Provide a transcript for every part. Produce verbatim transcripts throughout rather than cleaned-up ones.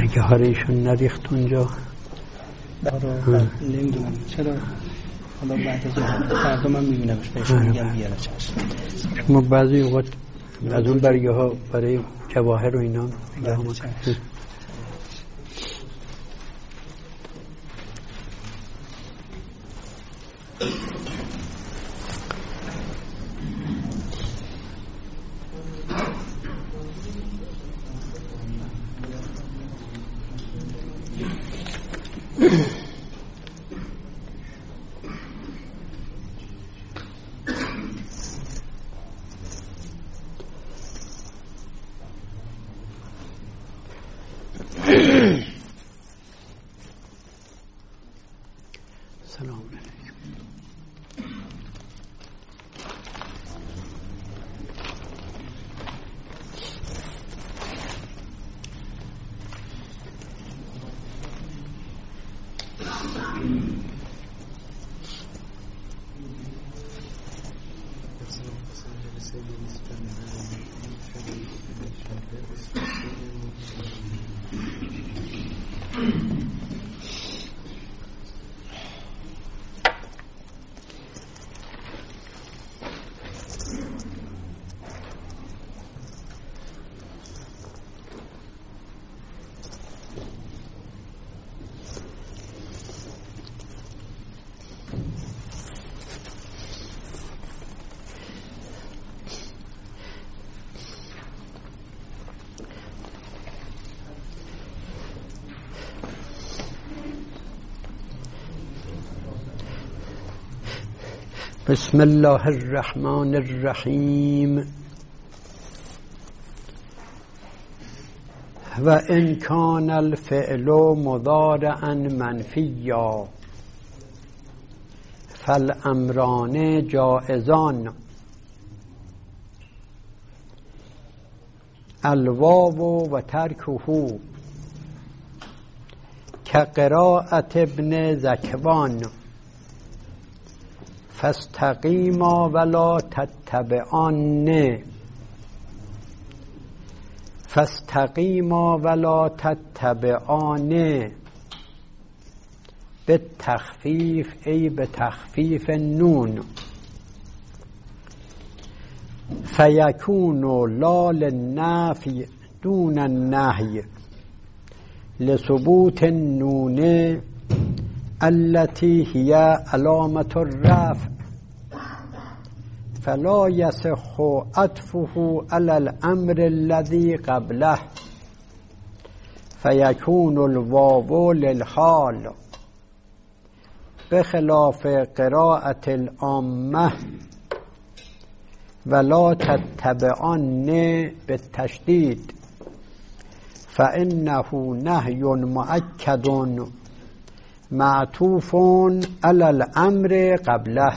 برگه ها ایشون نریخت اونجا. نمیدونم چرا، حالا بعد از فردا من میبینمش بهشون میگم بیاره چشم. ما بعضی اوقات از اون برگه ها برای جواهر و اینا میگه ها سلام علیکم. بسم الله الرحمن الرحیم. و ان کان الفعل مضارعا منفیا فالامران جائزان. الواو و ترکه كقراءة ابن ذکوان. فاستقیما ولا تتبعان. فاستقیما ولا تتبعان بالتخفیف ای بتخفیف النون. فیکون لا للنفی دون النهی لثبوت النون التي هي علامة الرفع. فلا يصح عطفه على الأمر الذي قبله فيكون الواو للحال بخلاف قراءة العامة ولا تتبعن بالتشديد فإنه نهي مؤكد معطوف على الامر قبله.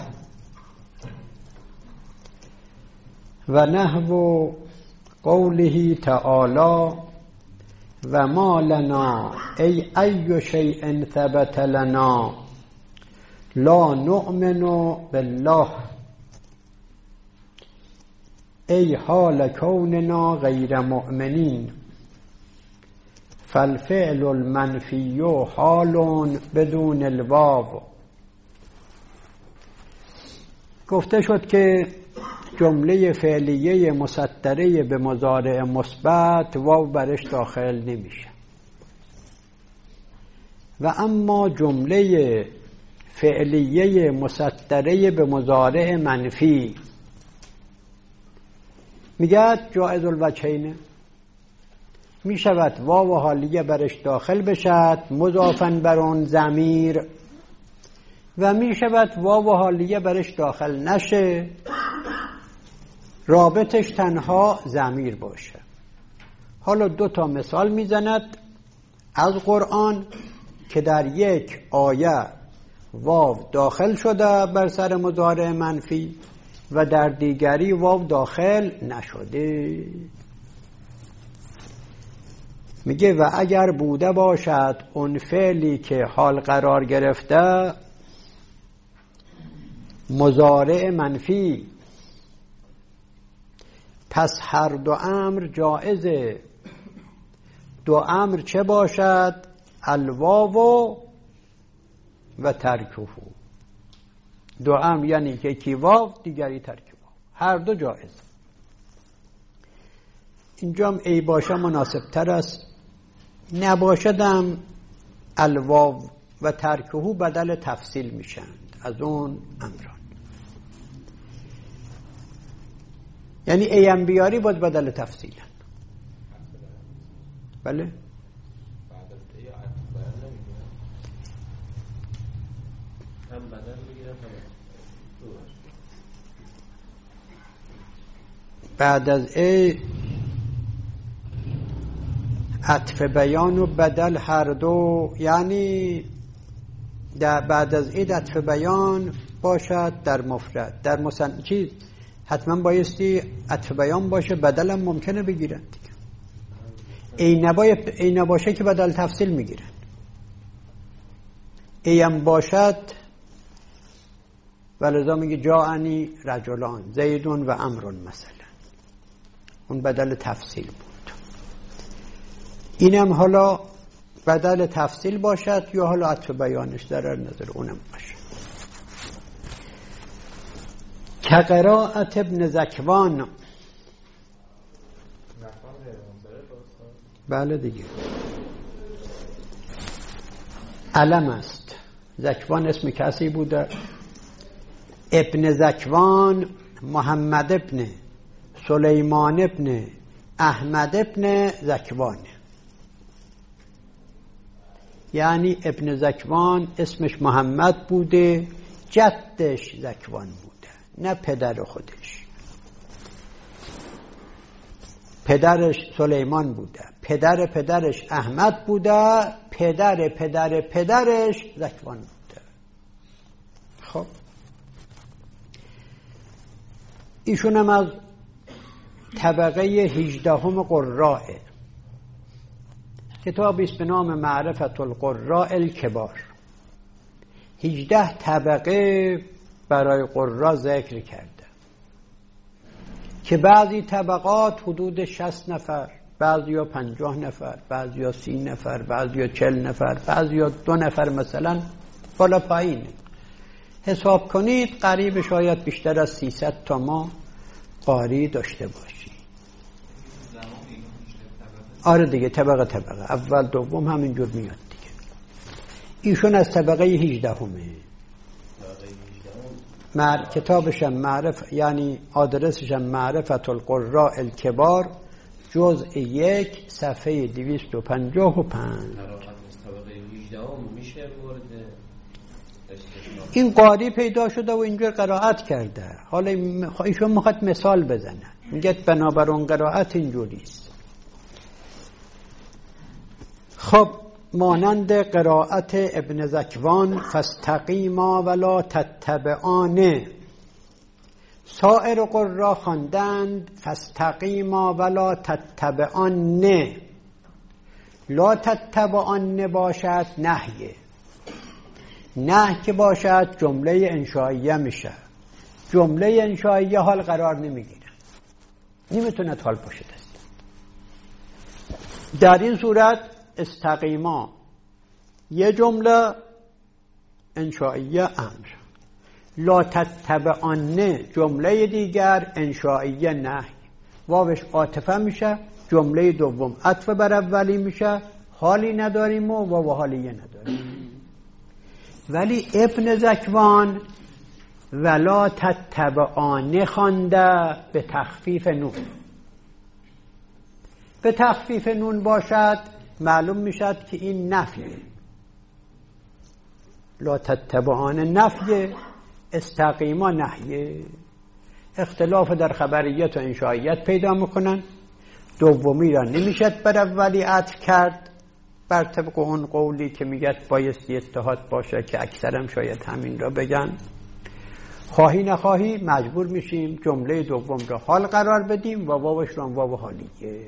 و نحو قوله تعالی و ما لنا ای ای شیء ثبت لنا لا نؤمن بالله ای حال کوننا غیر مؤمنین. فالفعل المنفی حال بدون الواو. گفته شد که جمله فعلیه مصدره به مضارع مثبت واو برش داخل نمیشه و اما جمله فعلیه مصدره به مضارع منفی میگه جائز الوجهین، می شود واو حالیه برش داخل بشد مضافاً بر آن ضمیر و می شود واو حالیه برش داخل نشه رابطش تنها ضمیر باشه. حالا دو تا مثال می زند از قرآن که در یک آیه واو داخل شده بر سر مضارع منفی و در دیگری واو داخل نشده. میگه و اگر بوده باشد اون فعلی که حال قرار گرفته مضارع منفی پس هر دو امر جائزه. دو امر چه باشد؟ الواو و ترکه. دو امر یعنی که یکی واو دیگری ترک واو، هر دو جایز. اینجا ای باشه مناسب تر است، نباشدم الواو و ترکه بدل تفصیل میشند از اون امران. یعنی ایم بیاری باید بدل تفصیل. بله بعد از ای عطف بیان و بدل هر دو، یعنی در بعد از ای عطف بیان باشد در مفرد، در مثنی چیز حتما بایستی عطف بیان باشه، بدل هم ممکنه بگیرن دیگه. ای نباید ای نباشه که بدل تفصیل میگیرن. ای هم باشد ولذا میگه جاءنی رجلان زیدون و عمرون مثلا، اون بدل تفصیل بود. اینم حالا بدل تفصیل باشد یا حالا عطف بیانش در نظر اونم باشه. که قرائت ابن زکوان. بله دیگه علم است. زکوان اسم کسی بوده. ابن زکوان محمد ابن سلیمان ابن احمد ابن زکوان، یعنی ابن زکوان اسمش محمد بوده، جدش زکوان بوده، نه پدر خودش. پدرش سلیمان بوده، پدر پدرش احمد بوده، پدر پدر پدرش زکوان بوده. خب ایشون هم از طبقه هجدهم قراء. کتابی است به نام معرفت القراء الکبار. هجده طبقه برای قراء ذکر کرده که بعضی طبقات حدود شصت نفر، بعضی ها پنجاه نفر، بعضی ها سی نفر، بعضی ها چل نفر، بعضی ها دو نفر مثلا، بالا پایین حساب کنید قریب شاید بیشتر از سیصد تا ما قاری داشته باشی. آره دیگه طبقه طبقه، اول دوم همینجور میاد دیگه. ایشون از طبقه هجدهمه. مر... کتابش معرف، یعنی آدرسش معرفت القراء الکبار، جزء یک، صفحه دویست و پنجاه و پنج. این قاری پیدا شده و اینجور قرائت کرده. حالا ایشون میخواد مثال بزنه، میگه بنابر اون قرائت اینجوریست. خب مانند قرائت ابن زکوان فاستقیما ولا تتبعانه، سایر قرا خواندند فاستقیما ولا تتبعانه. لا تتبعانه باشد نهیه، نه که باشد جمله انشائیه میشه. جمله انشائیه حال قرار نمیگیره، نمیتونه حال باشه دست. در این صورت استقیما یه جمله انشائیه امر، لا تتبعانه جمله دیگر انشائیه نهی. واوش عاطفه میشه، جمله دوم عطف بر اولی میشه، حالی نداریم و واو حالیه نداریم. ولی ابن زکوان ولا تتبعانه خوانده به تخفیف نون. به تخفیف نون باشد معلوم میشد که این نفیه. لا تتبعانه نفیه، استقیما نهیه. اختلاف در خبریت و انشائیت پیدا میکنن. دومی را نمیشد بر اولی عطف کرد بر طبق اون قولی که میگه بایستی اتحاد باشه که اکثرم شاید همین را بگن. خواهی نخواهی مجبور میشیم جمله دوم را حال قرار بدیم و واوش را واو حالیه.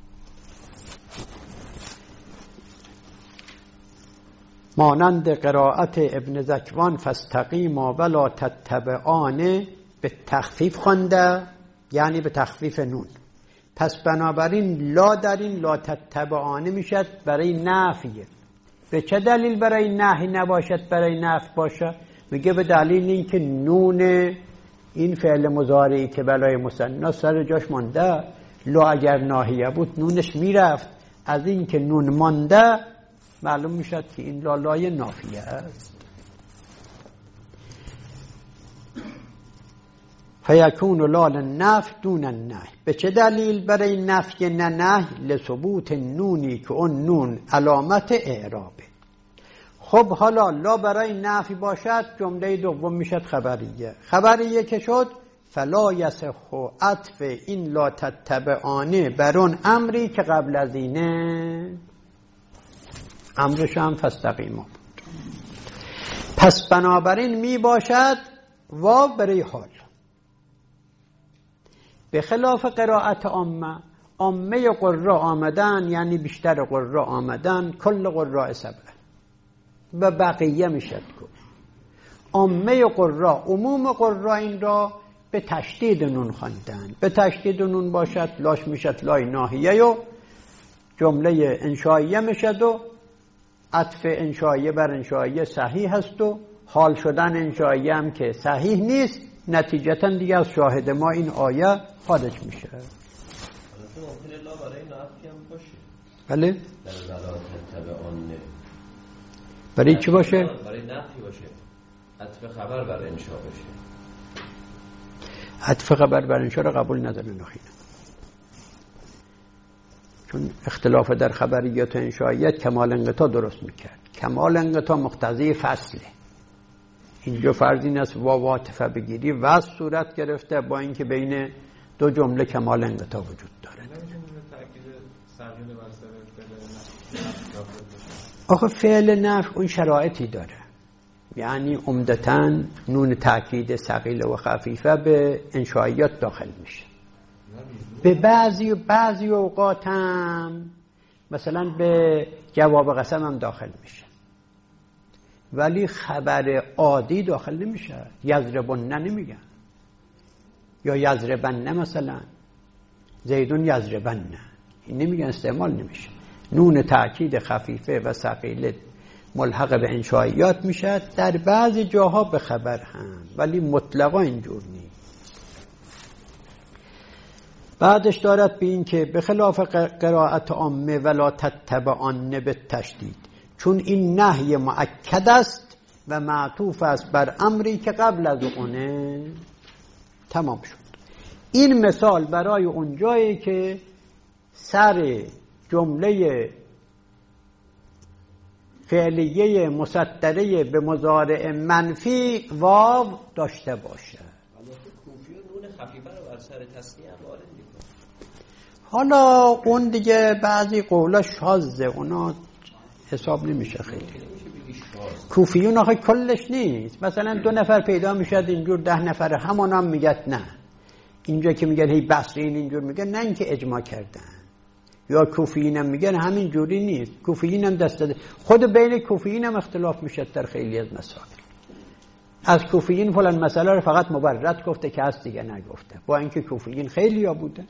مانند قرائت ابن زکوان فاستقیما ولا تتبعانه به تخفیف خوانده، یعنی به تخفیف نون. پس بنابراین لا در این لا تتبعانه میشد برای نفیه. به چه دلیل برای نهی نباشد برای نفی باشه؟ میگه به دلیل اینکه نون این فعل مضارعی که برای مثنی سر جاش مانده، لا اگر ناهیه بود نونش میرفت، از این که نون مانده معلوم میشد که این لا لای نافیه است. فیکون لا للنفی دون النهی. به چه دلیل برای نفی نه نهی؟ لثبوت نونی که اون نون علامت اعرابه. خب حالا لا برای نفی باشد، جمله دوم میشد خبریه. خبریه که شد فلا یصح عطف این لا تتبعانه بر اون امری که قبل از اینه، امرش هم فاستقیما بود. پس بنابراین می باشد واو برای حال، به خلاف قرائت عامه. عامه قراء آمدن یعنی بیشتر قراء آمدن، کل قراء سبعه و بقیه میشد گفت. عامه قراء، عموم قراء این را به تشدید نون خواندن. به تشدید نون باشد لاش میشد لای ناهیه و جمله انشائیه میشد و عطف انشائیه بر انشائیه صحیح هست و حال شدن انشائیه هم که صحیح نیست، نتیجتا دیگه از شاهد ما این آیه خارج میشه. ممکنه لا برای نفی هم باشه. بله؟ در ولایت تبعانه برای چی باشه؟ برای نفی باشه، عطف خبر بر انشاء باشه. عطف خبر بر انشاء را قبول ندارن نخینه، چون اختلاف در خبریات و انشائیت کمال انقطاع درست میکرد. کمال انقطاع مقتضی فصله. اینجا فرض این است واو عاطفه بگیری وصل صورت گرفته با اینکه بین دو جمله کمال انقطاع وجود داره. آخه فعل نفی اون شرایطی داره، یعنی عمدتاً نون تأکید ثقیل و خفیفه به انشائیات داخل میشه. به بعضی و بعضی اوقات هم مثلا به جواب قسم هم داخل میشه، ولی خبر عادی داخل نمیشه. یضربن نمیگن، یا یضربن مثلا زیدون یضربن، این نمیگن، استعمال نمیشه. نون تأکید خفیفه و ثقیله ملحق به انشائیات میشه، در بعضی جاها به خبر هم، ولی مطلقا اینجور نیست. بعدش دارد به این که به خلاف قرائت عامه ولا تتبعانه به تشدید، چون این نهی مؤکد است و معطوف است بر امری که قبل از اونه. تمام شد. این مثال برای اون جایی که سر جمله فعلیه مصدره به مضارع منفی واو داشته باشه. کوفی و نون خفیفه رو بر سر تسنیه هم وارد میکنه. حالا اون دیگه بعضی قولا شاذه، اونا حساب نمیشه خیلی. کوفیون آخه کلش نیست. مثلا دو نفر پیدا میشد اینجور، ده نفر همون هم میگد نه. اینجا که میگن هی بصرین اینجور میگن، نه اینکه اجماع کردن. یا کوفیین هم میگن همین جوری نیست. کوفیین هم دست داده. خود بین کوفیین هم اختلاف میشه در خیلی از مسائل. از کوفیین فلان مسئله رو فقط مبرد گفته که از دیگه نگفته، با اینکه کوفیین خیلی ها بوده.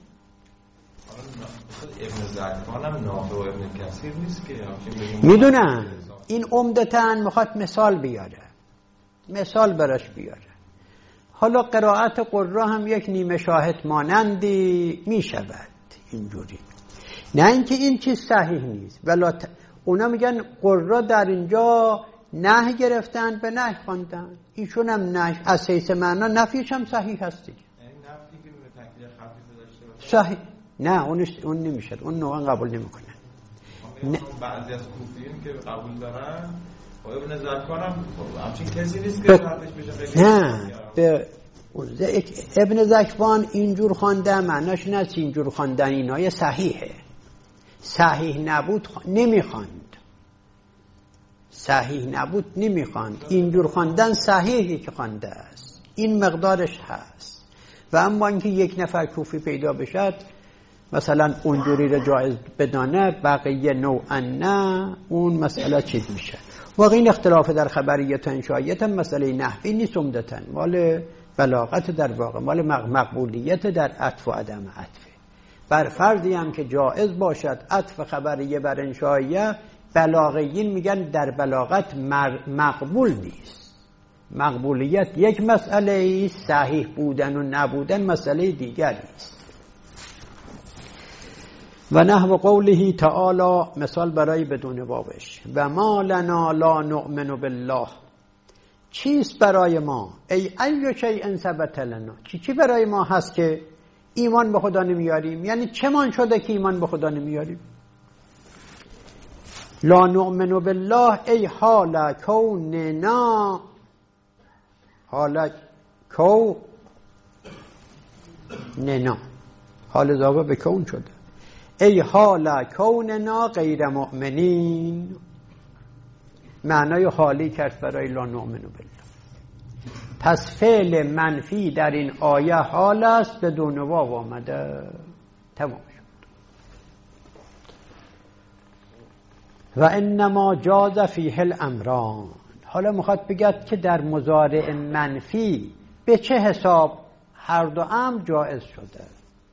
ابن زکوان هم نافع و ابن کثیر نیست که میدونن. این عمدتاً میخواد مثال بیاره، مثال براش بیاره. حالا قرائت قرا هم یک نیمه شاهد مانندی میشود اینجوری، نه اینکه این چیز صحیح نیست. ولی ت... اونا میگن قرا در اینجا نه گرفتن به نه خواندن، ایشون هم نه از حیث معنا نفیش هم صحیح هست دیگه. یعنی نفی که به تکلیف خفیف داشته باشه صحیح، نه اونش اون نمیشه، اون نوعا قبول نمیکنه. نه بعضی از کوفیین که قبول دارن و ابن زکوان هم همچین کسی نیست که حرفش بشه. نه به ابن زکوان اینجور خوانده معناش نه اینجور خواندن اینای صحیحه. صحیح نبود خ... نمیخواند، صحیح نبود نمیخواند. اینجور خواندن صحیحی که خوانده است، این مقدارش هست. و اما اینکه یک نفر کوفی پیدا بشد مثلا اونجوری را جایز بدانه، بقیه نوعا نه، اون مسئله چیز میشه. واقعا این اختلاف در خبریت و انشائیت هم مسئله نحوی نیست، عمدتاً مال بلاغت، در واقع مال مقبولیت در عطف و عدم عطف. بر فرضی هم که جائز باشد عطف خبریه بر انشائیه، بلاغیین میگن در بلاغت مقبول نیست. مقبولیت یک مسئله است، صحیح بودن و نبودن مسئله دیگری است. و نحو قوله تعالی، مثال برای بدون واوش، و ما لنا لا نؤمن بالله، چیست برای ما؟ ای ای شیء ثبت لنا، چی چی برای ما هست که ایمان به خدا نمیاریم؟ یعنی چه مان شده که ایمان به خدا نمیاریم؟ لا نؤمن بالله ای حال کوننا، حال کوننا، حال اضافه به کون شده، ای حال کوننا غیر مؤمنین، معنای حالی کرد برای لا نؤمن بالله. پس فعل منفی در این آیه حال است، بدون واو آمده. تمام شد. و انما جاز فیه الامران، حالا میخواد بگد که در مضارع منفی به چه حساب هر دو امر جائز شده.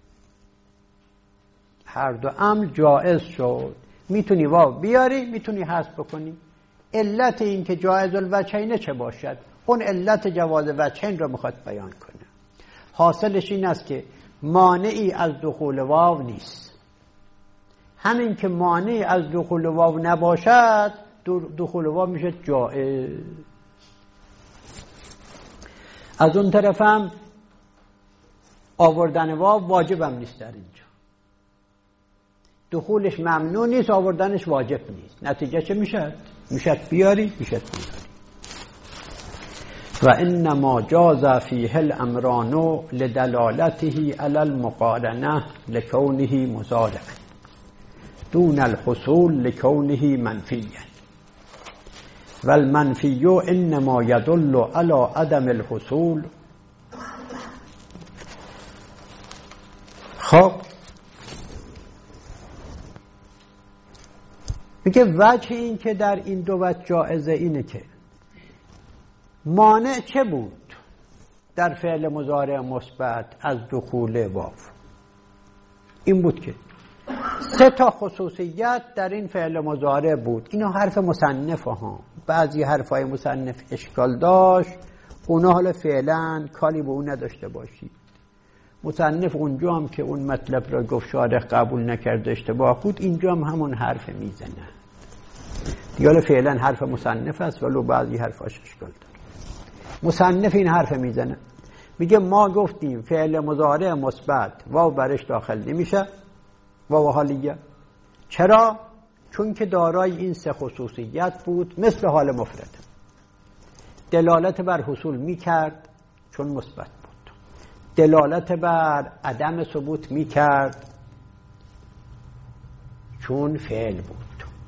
هر دو امر جائز شد، میتونی واو بیاری، میتونی حذف بکنی. علت این که جائز الوجهین چه باشد؟ اون علت جواز وجهین رو میخواد بیان کنه. حاصلش این است که مانعی از دخول واو نیست. همین که مانعی از دخول واو نباشد، دخول واو میشه جائز. از اون طرف هم آوردن واو واجب هم نیست در اینجا. دخولش ممنوع نیست، آوردنش واجب نیست. نتیجه چه میشه؟ میشه بیاری، میشه بیاری. و انما جاز فیه الامران لدلالته علی المقارنه لکونه مضارع دون الحصول لکونه منفیا، و المنفی انما يدل على عدم الحصول. خب میگه وجه این که در این دو وجه جائزه اینه که مانع چه بود در فعل مضارع مثبت از دخول واو؟ این بود که سه تا خصوصیت در این فعل مضارع بود. اینا حرف مصنف ها، بعضی حرفای مصنف اشکال داشت، اونا حالا فعلا کاری به اون نداشته باشید. مصنف اونجا هم که اون مطلب را گفت شارح قبول نکرده اشتباه بود، اینجا هم همون حرف میزنه. دیگه فعلا حرف مصنف است، ولو بعضی حرفاش اشکال داره. مصنف این حرف میزنه، میگه ما گفتیم فعل مضارع مثبت واو برش داخل نمیشه، واو حالیه. چرا؟ چون که دارای این سه خصوصیت بود، مثل حال مفرد. دلالت بر حصول میکرد چون مثبت بود، دلالت بر عدم ثبوت میکرد چون فعل بود،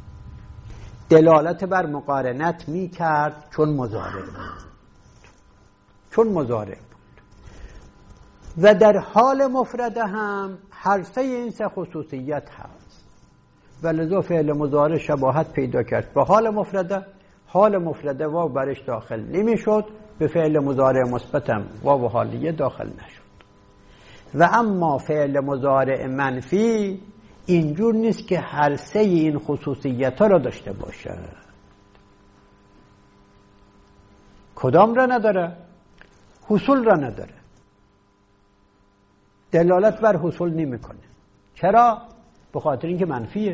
دلالت بر مقارنت میکرد چون مضارع بود. چون مضارع بود و در حال مفرده هم هر سه این سه خصوصیت هست، ولذا فعل مضارع شباهت پیدا کرد به حال مفرده. حال مفرده واو برش داخل نمیشد، به فعل مضارع مثبت هم واو حالیه داخل نشد. و اما فعل مضارع منفی اینجور نیست که هر سه این خصوصیت ها را داشته باشه. کدام را نداره؟ حصول را نداره، دلالت بر حصول نمیکنه. چرا؟ به خاطر اینکه منفیه.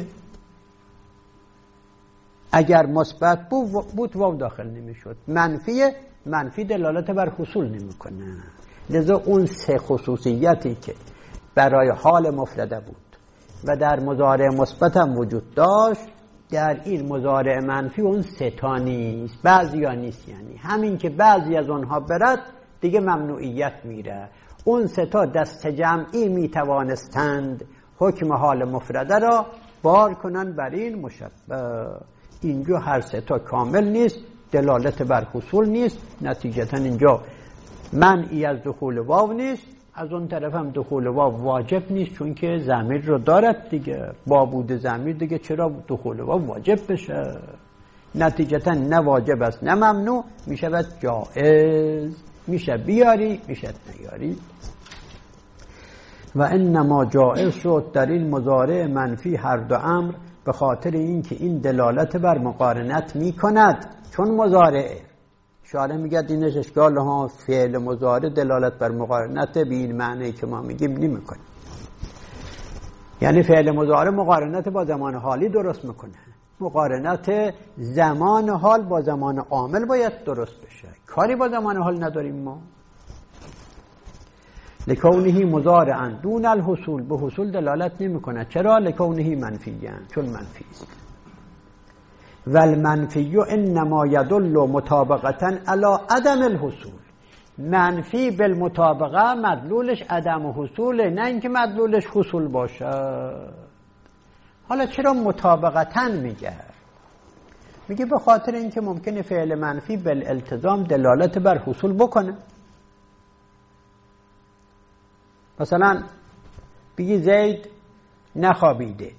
اگر مثبت بود واو داخل نمیشد، منفیه، منفی دلالت بر حصول نمیکنه. لذا اون سه خصوصیتی که برای حال مفرده بود و در مضارع مثبت هم وجود داشت، در این مضارع منفی اون سه تا نیست، بعضی ها نیست. یعنی همین که بعضی از اونها برد دیگه ممنوعیت میره. اون سه تا دست جمعی میتوانستند حکم حال مفرده را بار کنن بر این مشبه. اینجا هر سه تا کامل نیست، دلالت بر حصول نیست، نتیجتا اینجا منعی از دخول واو نیست، از اون طرف هم دخول واو واجب نیست، چون که ضمیر رو دارد دیگه. با بود ضمیر دیگه چرا دخول واو واجب بشه؟ نتیجتا نه واجب است نه ممنوع، میشه جائز، میشه بیاری میشه نیاری. و انما جائز شد در این مضارع منفی هر دو امر به خاطر اینکه این دلالت بر مقارنت می کند. چون مضارع شارع میگه اینش اشکال ها، فعل مضارع دلالت بر مقارنت به این معنی که ما میگیم نمی کنه. یعنی فعل مضارع مقارنت با زمان حالی درست میکنه. مقارنت زمان حال با زمان عامل باید درست بشه. کاری با زمان حال نداریم ما. لکونه مضارعا دون الحصول، به حصول دلالت نمیکنه. چرا؟ لکونه منفیه، چون منفی است. والمنفی انما یدل مطابقتا علی عدم الحصول. منفی بالمطابقه مدلولش عدم حصوله، نه اینکه مدلولش حصول باشه. حالا چرا مطابقتا میگه؟ میگه به خاطر اینکه ممکنه فعل منفی بالالتزام دلالت بر حصول بکنه. مثلا بگی زید نخوابیده،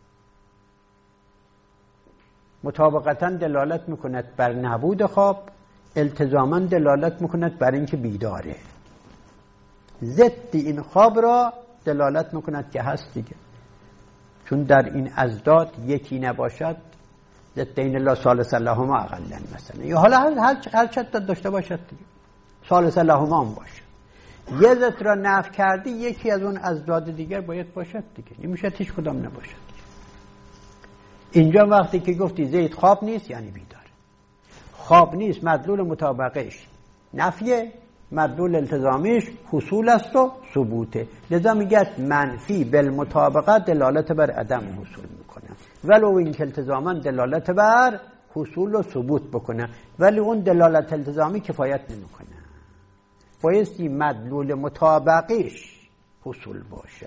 مطابقتا دلالت میکند بر نبود خواب، التزاما دلالت میکند بر اینکه بیداره. ضد این خواب را دلالت میکند که هست دیگه، چون در این ازداد یکی نباشد ضد این لا ثالث لهما اقلا مثلا، یا حالا هر هر چت داشته باشد دیگه، ثالث لهما هم باشه. یه ضد را نفی کردی یکی از اون ازداد دیگر باید باشد دیگه، نمیشه هیچ کدام نباشد. اینجا وقتی که گفتی زید خواب نیست یعنی بیداره. خواب نیست مدلول مطابقش نفیه، مدلول التزامیش حصول است و ثبوته. لذا میگه منفی بالمطابقه دلالت بر عدم حصول میکنه، ولو اینکه التزاما دلالت بر حصول و ثبوت بکنه، ولی اون دلالت التزامی کفایت نمیکنه، بایستی مدلول مطابقش حصول باشه.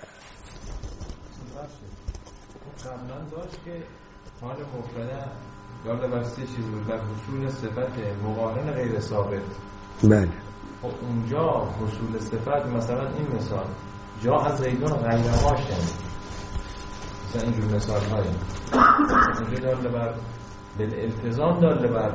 قبلا داشت که حال مفرده داله بر سه چیز بود، در حصول صفت مقارن غیر ثابت. بله. خب اونجا حصول صفت مثلا این مثال جا از زیدون غیر ماشن، مثلا اینجور مثال هایی اونجا داله بر بالالتزام داله بر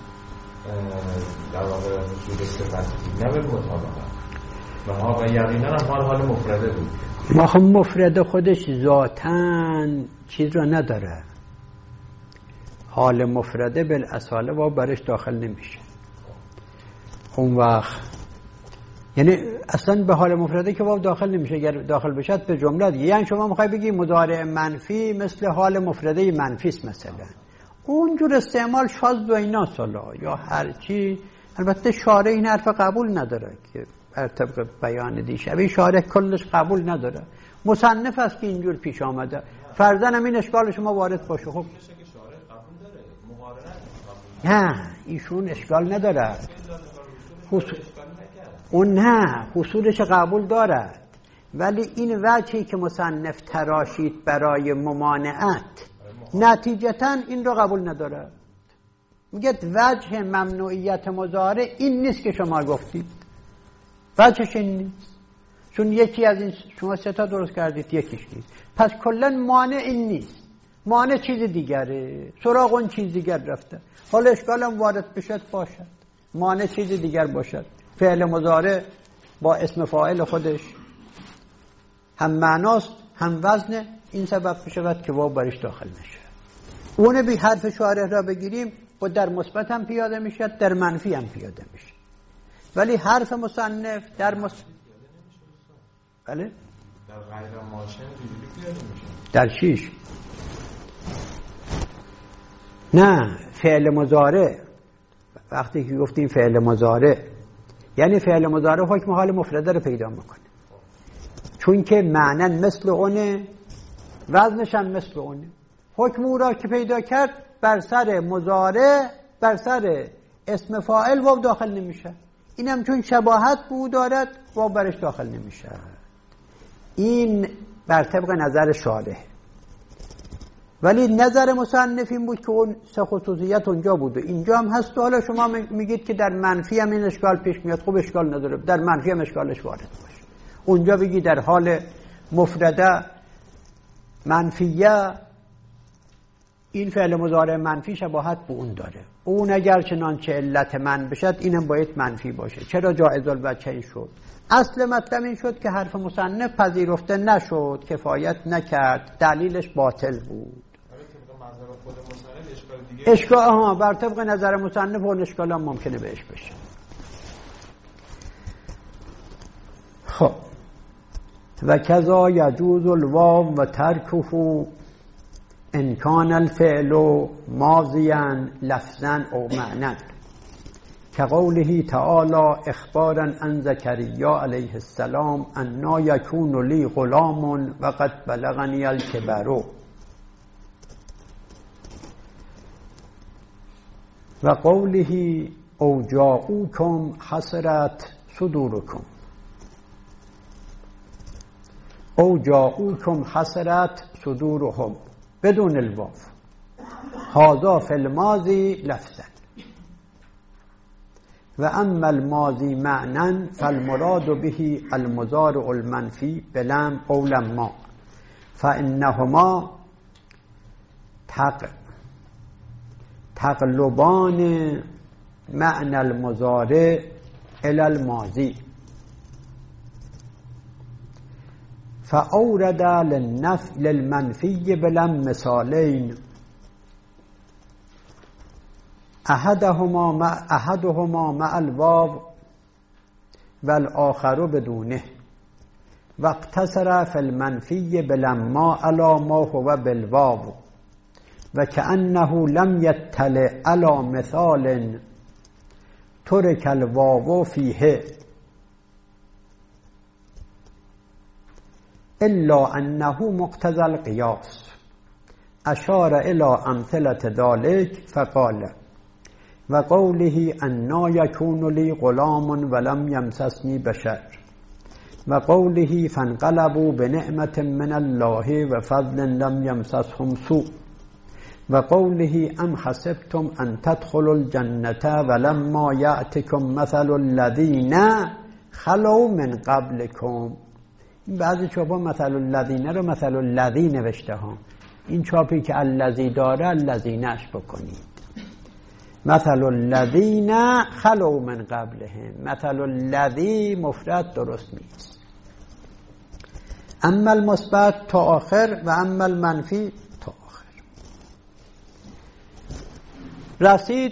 در واقع حصول صفت، نه به مطابقه. و ها و یقینا هم حال حال مفرده بود. ما هم مفرده خودش ذاتاً چیز را نداره، حال مفرده بالاصاله و برش داخل نمیشه. اون وقت یعنی اصلا به حال مفرده که واو داخل نمیشه، اگر داخل بشد به جمله دیگه. یعنی شما میخوای بگی مضارع منفی مثل حال مفرده منفی است مثلا، اونجور استعمال شاذ و ایناست یا هر چی. البته شارع این حرف قبول نداره که بر طبق بیان دیشبی شارع کلش قبول نداره، مصنف است که اینجور پیش آمده. فرضاً همین اشکال شما وارد باشه. خب نه ایشون اشکال نداره، حصول اون نه حصولش قبول دارد، ولی این وجهی که مصنف تراشید برای ممانعت نتیجتاً این رو قبول نداره. میگه وجه ممنوعیت مضارع این نیست که شما گفتید، وجهش این نیست، چون یکی از این شما سه تا درست کردید یکیش نیست، پس کلا مانع این نیست، مانع چیز دیگره، سراغ اون چیز دیگر رفته. حالا اشکالم وارد بشد باشد، مانع چیز دیگر باشد. فعل مضارع با اسم فاعل خودش هم معناست هم وزنه، این سبب بشود که واو برش داخل نشه. اون بی حرف شارح را بگیریم و در مثبت هم پیاده میشه، در منفی هم پیاده میشه، ولی حرف مصنف در مص... بله؟ در غیر ماشن پیاده میشه. در چیش؟ نه فعل مضارع، وقتی که گفتیم فعل مضارع یعنی فعل مضارع حکم حال مفرده رو پیدا میکنه، چون که معنی مثل اونه، وزنش هم مثل اونه. حکم او را که پیدا کرد بر سر مضارع بر سر اسم فاعل واو داخل نمیشه، اینم چون شباهت بود دارد واو برش داخل نمیشه. این بر طبق نظر شارح، ولی نظر مصنف این بود که اون سه خصوصیت اونجا بود و اینجا هم هست. و حالا شما میگید که در منفی هم این اشکال پیش میاد، خوب اشکال نداره، در منفی هم اشکالش وارد باشه. اونجا بگی در حال مفرده منفیه، این فعل مضارع منفی شباهت به اون داره. اون اگر چنانچه علت من بشد اینم باید منفی باشه. چرا جائز الوجهین شد؟ اصل مطلب این شد که حرف مصنف پذیرفته نشد، کفایت نکرد، دلیلش باطل بود. اشکال آها بر طبق نظر مصنف اون اشکال هم ممکنه بهش بشه. خب و کذا یجوز الواو و ترکه ان کان الفعل ماضیا لفظا او معنی كقوله تعالى اخبارا عن زكريا عليه السلام انا يكون لي غلام وقد بلغني الكبر وقوله او جاءوكم حسرت صدوركم او جاءوكم حسرت صدورهم بدون الواو هذا في الماضي لفظا و اما الماضی معنی فالمراد به المضارع المنفی بلم او لما فانهما تق تقلبان معنی المضارع الى الماضی فاورد للنف للمنفی بلم مثالین احدهما مع احدهما مع الواو والآخر بدونه واقتصر في المنفي بلما على ما هو بالواو وكأنه لم يطلع على مثال ترك الواو فيه إلا أنه مقتضى القياس أشار إلى أمثلة ذلك فقال و قوله انا یکون لی غلام ولم یمسسنی بشر و قوله فانقلبوا بنعمة من الله و فضل لم یمسسهم سوء و قوله ام حسبتم ان تدخلوا الجنة ولما یأتکم مثل الذین خلوا من قبلکم. این بعضی چاپا مثل الذین رو مثل الذی نوشته ها، این چاپی که الذی داره الذینش بکنید. مثل الذین خلوا من قبلهم، مثل الذی مفرد درست نیست. اما المثبت تا آخر و اما المنفی تا آخر. رسید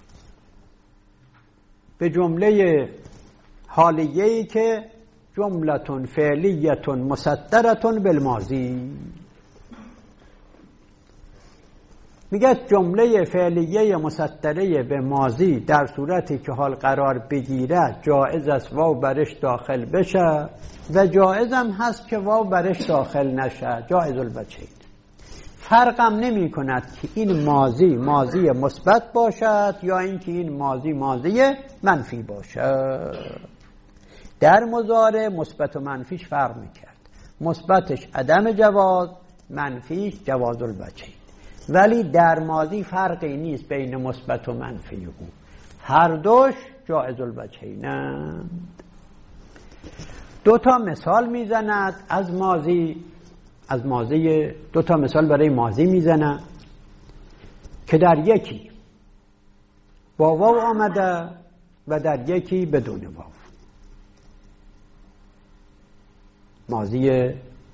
به جمله حالیه‌ای که جملتون فعلیتون مصدرتون بالماضی. میگه جمله فعلیه مصدره به ماضی در صورتی که حال قرار بگیره جایز است واو برش داخل بشه و جایز هم هست که واو برش داخل نشه، جایز الوجهین. فرقم نمی کند که این ماضی ماضی مثبت باشد یا اینکه این ماضی ماضی منفی باشد. در مضارع مثبت و منفیش فرق میکرد، مثبتش عدم جواز، منفیش جواز الوجهین. ولی در ماضی فرقی نیست بین مثبت و منفی او، هر دوش جائز الوجهینند. دو تا مثال میزند از ماضی، از ماضی دو تا مثال برای ماضی میزند که در یکی با واو آمده و در یکی بدون واو. ماضی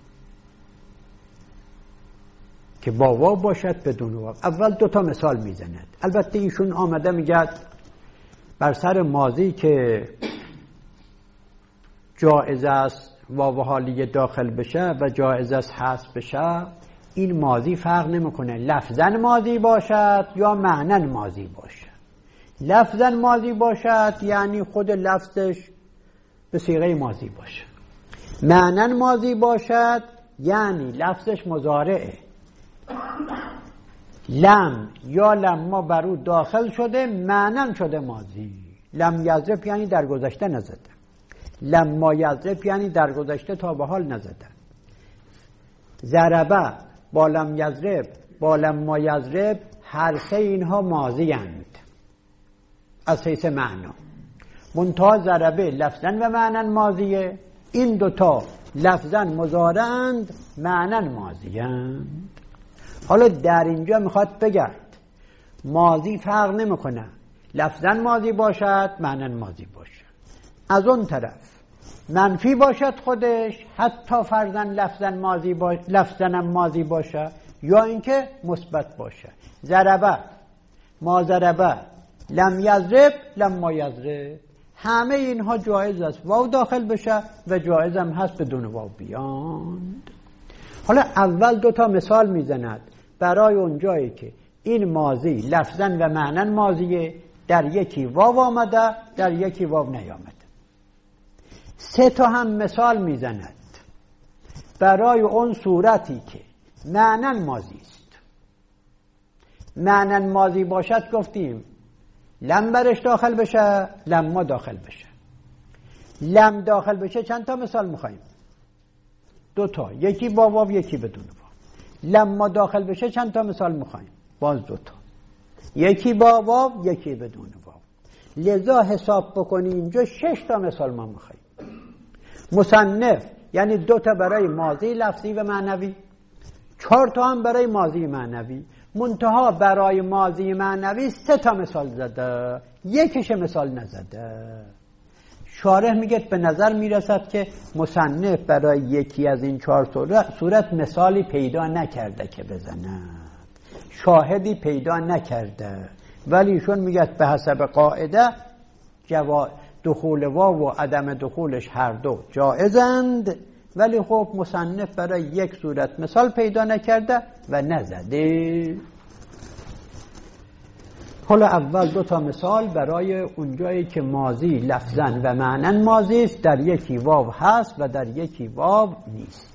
که با واو باشد بدون واو. اول دو تا مثال میزند. البته ایشون آمده میگه بر سر ماضی که جائز است واو حالیه داخل بشه و جائز است حذف بشه، این ماضی فرق نمیکنه لفظاً ماضی باشد یا معناً ماضی باشد. لفظاً ماضی باشد یعنی خود لفظش به صیغه ماضی باشه. معناً ماضی باشد یعنی لفظش مضارعه، لم یا لما بر او داخل شده معنن شده ماضی. لم یضرب یعنی در گذشته نزده، لما یضرب یعنی در گذشته تا به حال نزده. ضربه با لم یضرب با لما یضرب هر سه اینها ماضی اند از حیث معنا. منتها ضربه لفظاً و معنن ماضیه، این دوتا لفظاً مضارعند معنن ماضیند. حالا در اینجا میخواد بگرد ماضی فرق نمیکنه، لفظاً ماضی باشد معناً ماضی باشد. از اون طرف منفی باشد خودش، حتی فرضاً لفظاً ماضی باش... لفظاً ماضی باشه، یا اینکه مثبت باشه. ضربه، ما ضربه، لم یضرب، لما یضرب، همه اینها جایز است واو داخل بشه و جایز هم هست بدون واو بیاند. حالا اول دو تا مثال میزند برای اون جایی که این ماضی لفظاً و معناً ماضیه، در یکی واو آمده در یکی واو نیامده. سه تا هم مثال میزند برای اون صورتی که معناً ماضی است. معناً ماضی باشد گفتیم لم برش داخل بشه، لما داخل بشه. لم داخل بشه چند تا مثال میخواییم؟ دو تا، یکی با واو یکی بدون واو. لما داخل بشه چند تا مثال میخواییم؟ باز دو تا، یکی با واو یکی بدون واو. لذا حساب بکنیم اینجا شش تا مثال ما میخواییم. مصنف یعنی دو تا برای ماضی لفظی و معنوی، چهار تا هم برای ماضی معنوی. منتها برای ماضی معنوی سه تا مثال زده، یکیش مثال نزده. شارح میگه به نظر میرسد که مصنف برای یکی از این چهار صورت مثالی پیدا نکرده که بزند، شاهدی پیدا نکرده، ولی ایشون میگه به حسب قاعده جوا دخول واو و عدم دخولش هر دو جایزند، ولی خب مصنف برای یک صورت مثال پیدا نکرده و نزده. حالا اول دو تا مثال برای اونجایی که ماضی لفظاً و معناً ماضی است، در یکی واو هست و در یکی واو نیست.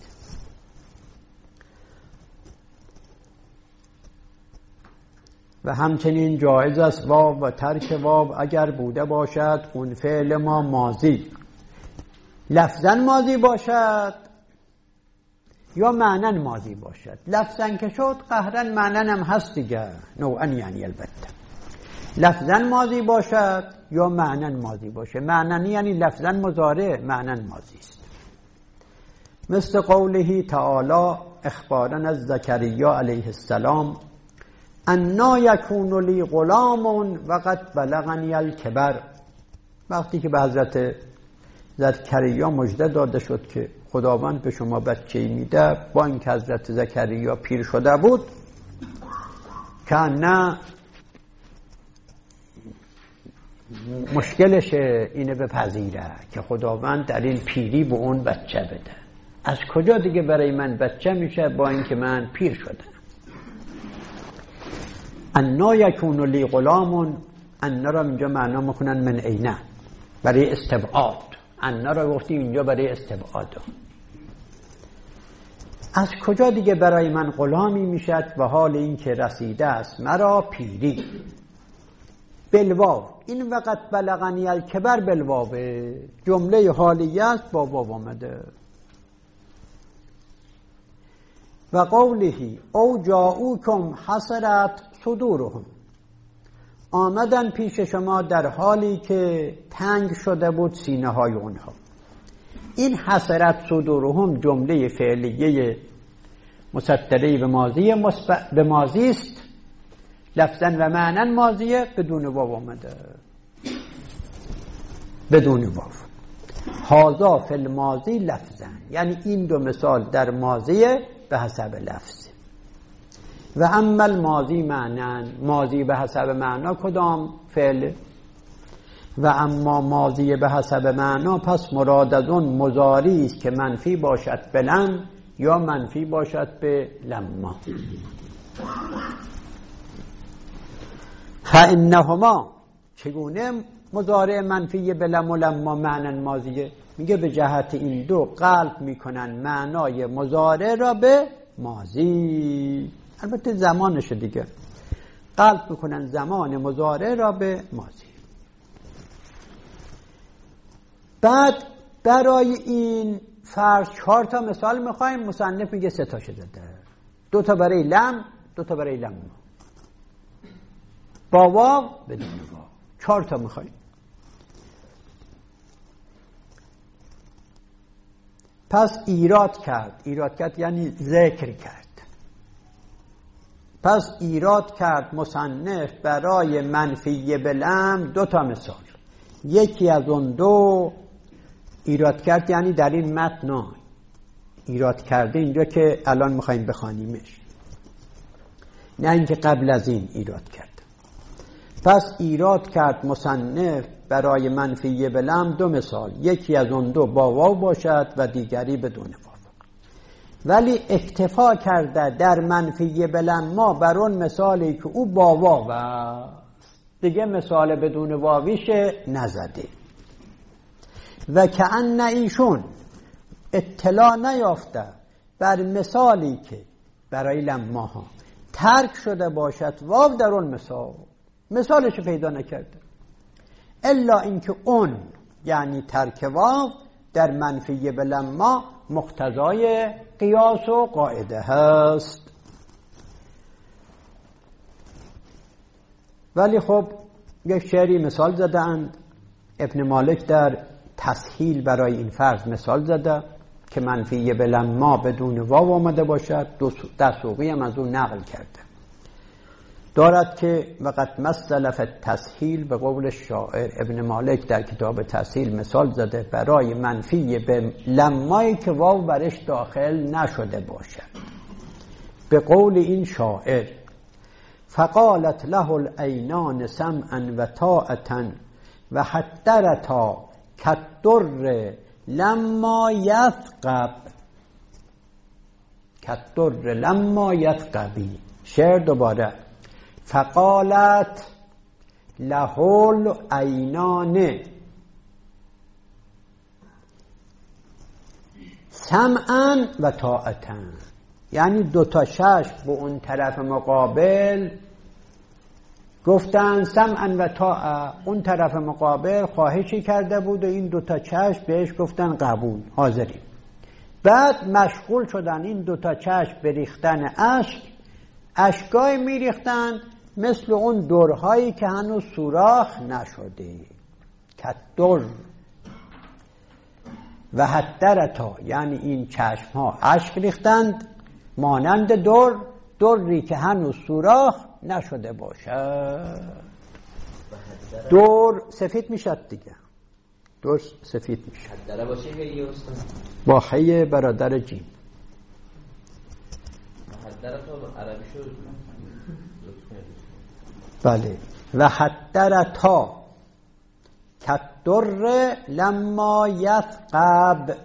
و همچنین جایز است واو و ترک واو اگر بوده باشد اون فعل ما ماضی لفظاً ماضی باشد یا معناً ماضی باشد. لفظاً که شد قهراً معناً هم هست دیگه، نوعاً یعنی البته. لفظاً ماضی باشد یا معناً ماضی باشه. معناً یعنی لفظاً مضارع، معناً ماضی است. مثل قوله تعالی اخباراً از زکریا علیه السلام انا یکون لی غلام و قد بلغنی الکبر. وقتی که به حضرت زکریا مژده داده شد که خداوند به شما بچه‌ای میده، با اینکه حضرت زکریا پیر شده بود، که نه مشکلش اینه بپذیره که خداوند در این پیری به اون بچه بده. از کجا دیگه برای من بچه میشه با اینکه من پیر شدم؟ انا یکون لی غلام، انا را اینجا معنا میکنن من اینه، برای استبعاد. انا را گفتیم اینجا برای استبعاد. از کجا دیگه برای من غلامی میشد و حال این که رسیده است مرا پیری. بالواو، این وقت بلغنی الکبر بالواو، جمله حالیه است با واو آمده. و قوله او جاءوکم حسرت صدورهم، آمدن پیش شما در حالی که تنگ شده بود سینه های اونها. این حسرت صدورهم جمله فعلیه مصدره به ماضی به ماضی است، لفظاً و معناً ماضیه، بدون واو آمده، بدون واو. هذا فی الماضی لفظاً، یعنی این دو مثال در ماضیه به حسب لفظ. و اما الماضی معناً، ماضی به حسب معنا کدام فعل؟ و اما ماضی به حسب معنا پس مراد از اون مضاری است که منفی باشد به لم یا منفی باشد به لما. فانهما، چگونه مضارع منفی به لم و لما معنی ماضیه؟ میگه به جهت این دو قلب میکنن معنای مضارع را به ماضی، البته زمانش دیگه، قلب میکنن زمان مضارع را به ماضی. بعد برای این فرض چهار تا مثال میخوایم، مصنف میگه سه تا شده، دو تا برای لم، دو تا برای لما، با واو بدون واو، چهار تا میخوایم. پس ایراد کرد، ایراد کرد یعنی ذکر کرد. پس ایراد کرد مصنف برای منفی بلم دو تا مثال. یکی از اون دو ایراد کرد، یعنی در این متن ایراد کرده اینجا که الان میخواییم بخوانیمش، نه اینکه قبل از این ایراد کرد. پس ایراد کرد مصنف برای منفی بلم دو مثال، یکی از اون دو با واو باشد و دیگری بدون واو. ولی اکتفا کرده در منفی بلم ما بر اون مثالی که او با واو است، دیگه مثال بدون واویش نزده. و که ان ایشون اطلاع نیافته بر مثالی که برای لماها ترک شده باشد واو در اون مثال، مثالش پیدا نکرده، الا اینکه اون یعنی ترک واو در منفی بلما مقتضای قیاس و قاعده هست. ولی خب یک شعری مثال زده اند، ابن مالک در تسهیل برای این فرض مثال زده که منفی بلما بدون واو آمده باشد، دسوقی هم از اون نقل کرده دارد که وقت مثل فی التسهیل به قول شاعر. ابن مالک در کتاب تسهیل مثال زده برای منفی به لمایی که واو برش داخل نشده باشد به قول این شاعر: فقالت له العینان سمعا و طاعتا و حدرتا کالدر لما یثقب. کالدر لما یثقبی. شعر دوباره: فقالت له العینان سمعا و طاعتا، یعنی دو تا چشم به اون طرف مقابل گفتن سمعا و طاعه، اون طرف مقابل خواهشی کرده بود و این دو تا چشم بهش گفتن قبول، حاضریم. بعد مشغول شدن این دو تا چشم به ریختن اشک، اشکای میریختن مثل اون درهایی که هنوز سوراخ نشده. کالدر و حدرتا، یعنی این چشم ها اشک ریختند مانند در، دری که هنوز سوراخ نشده باشد. در سفید میشد دیگه، در سفید میشد. حدره باشه یا استاد؟ با حی برادر جیم. حدره تو عربی شد. بله. و حدرتا کالدر لما یثقب،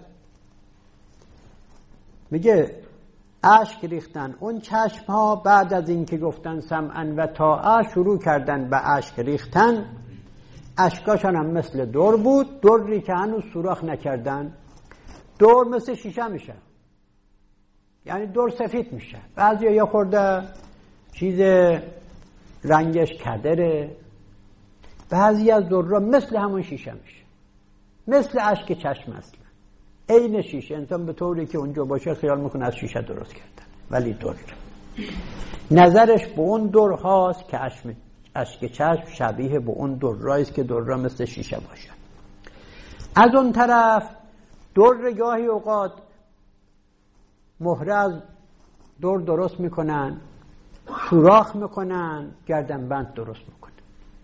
میگه اشک ریختن اون چشم ها بعد از این که گفتن سمعا و طاعه شروع کردن به اشک ریختن. اشکاشان هم مثل در بود، دری که هنوز سوراخ نکردن. در مثل شیشه میشه، یعنی در سفید میشه. بعضی یا خورده چیز رنگش کدره، بعضی از درها مثل همون شیشه میشه، مثل اشک چشم اصلا، عین شیشه. انسان به طوری که اونجا باشه خیال میکنه از شیشه درست کردن، ولی در نظرش به اون در هاست که اشک چشم شبیه به اون در رایست که در مثل شیشه باشه. از اون طرف در گاهی اوقات مهره از در درست میکنن، سوراخ میکنن، گردن بند درست میکنن.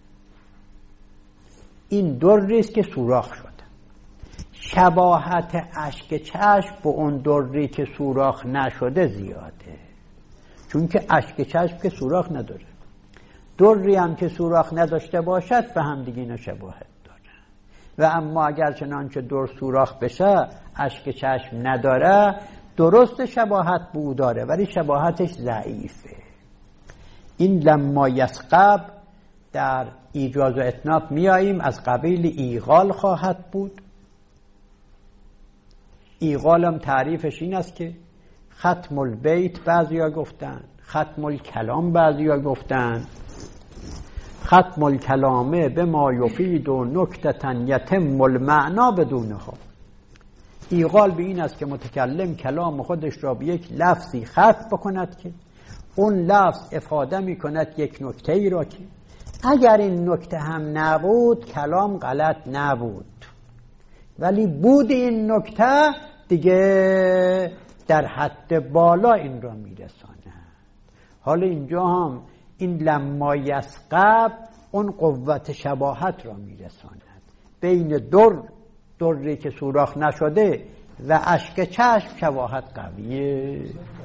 این دریست که سوراخ شده. شباهت اشک چشم به اون دری که سوراخ نشده زیاده، چون که اشک چشم که سوراخ نداره. دری هم که سوراخ نداشته باشد به هم دیگه اینا شباهت داره. و اما اگر چنانچه در سوراخ بشه اشک چشم نداره، درست شباهت به او داره ولی شباهتش ضعیفه. این لما یثقب در ایجاز و اتناب میاییم از قبیل ایغال خواهد بود. ایغال هم تعریفش این است که ختم البیت بعضیا گفتن، ختم الکلام بعضیا گفتن. ختم الکلامه به ما یفید و نکتتن یتم المعنا بدونها. ایغال به این است که متکلم کلام خودش را به یک لفظی ختم بکند که اون لفظ افاده می کند یک نکته ای را که اگر این نکته هم نبود کلام غلط نبود، ولی بود این نکته دیگه در حد بالا این را می رساند. حالا اینجا هم این لما یسقب اون قوت شباهت را میرساند بین در دری که سوراخ نشده و اشک چشم شباهت قویه.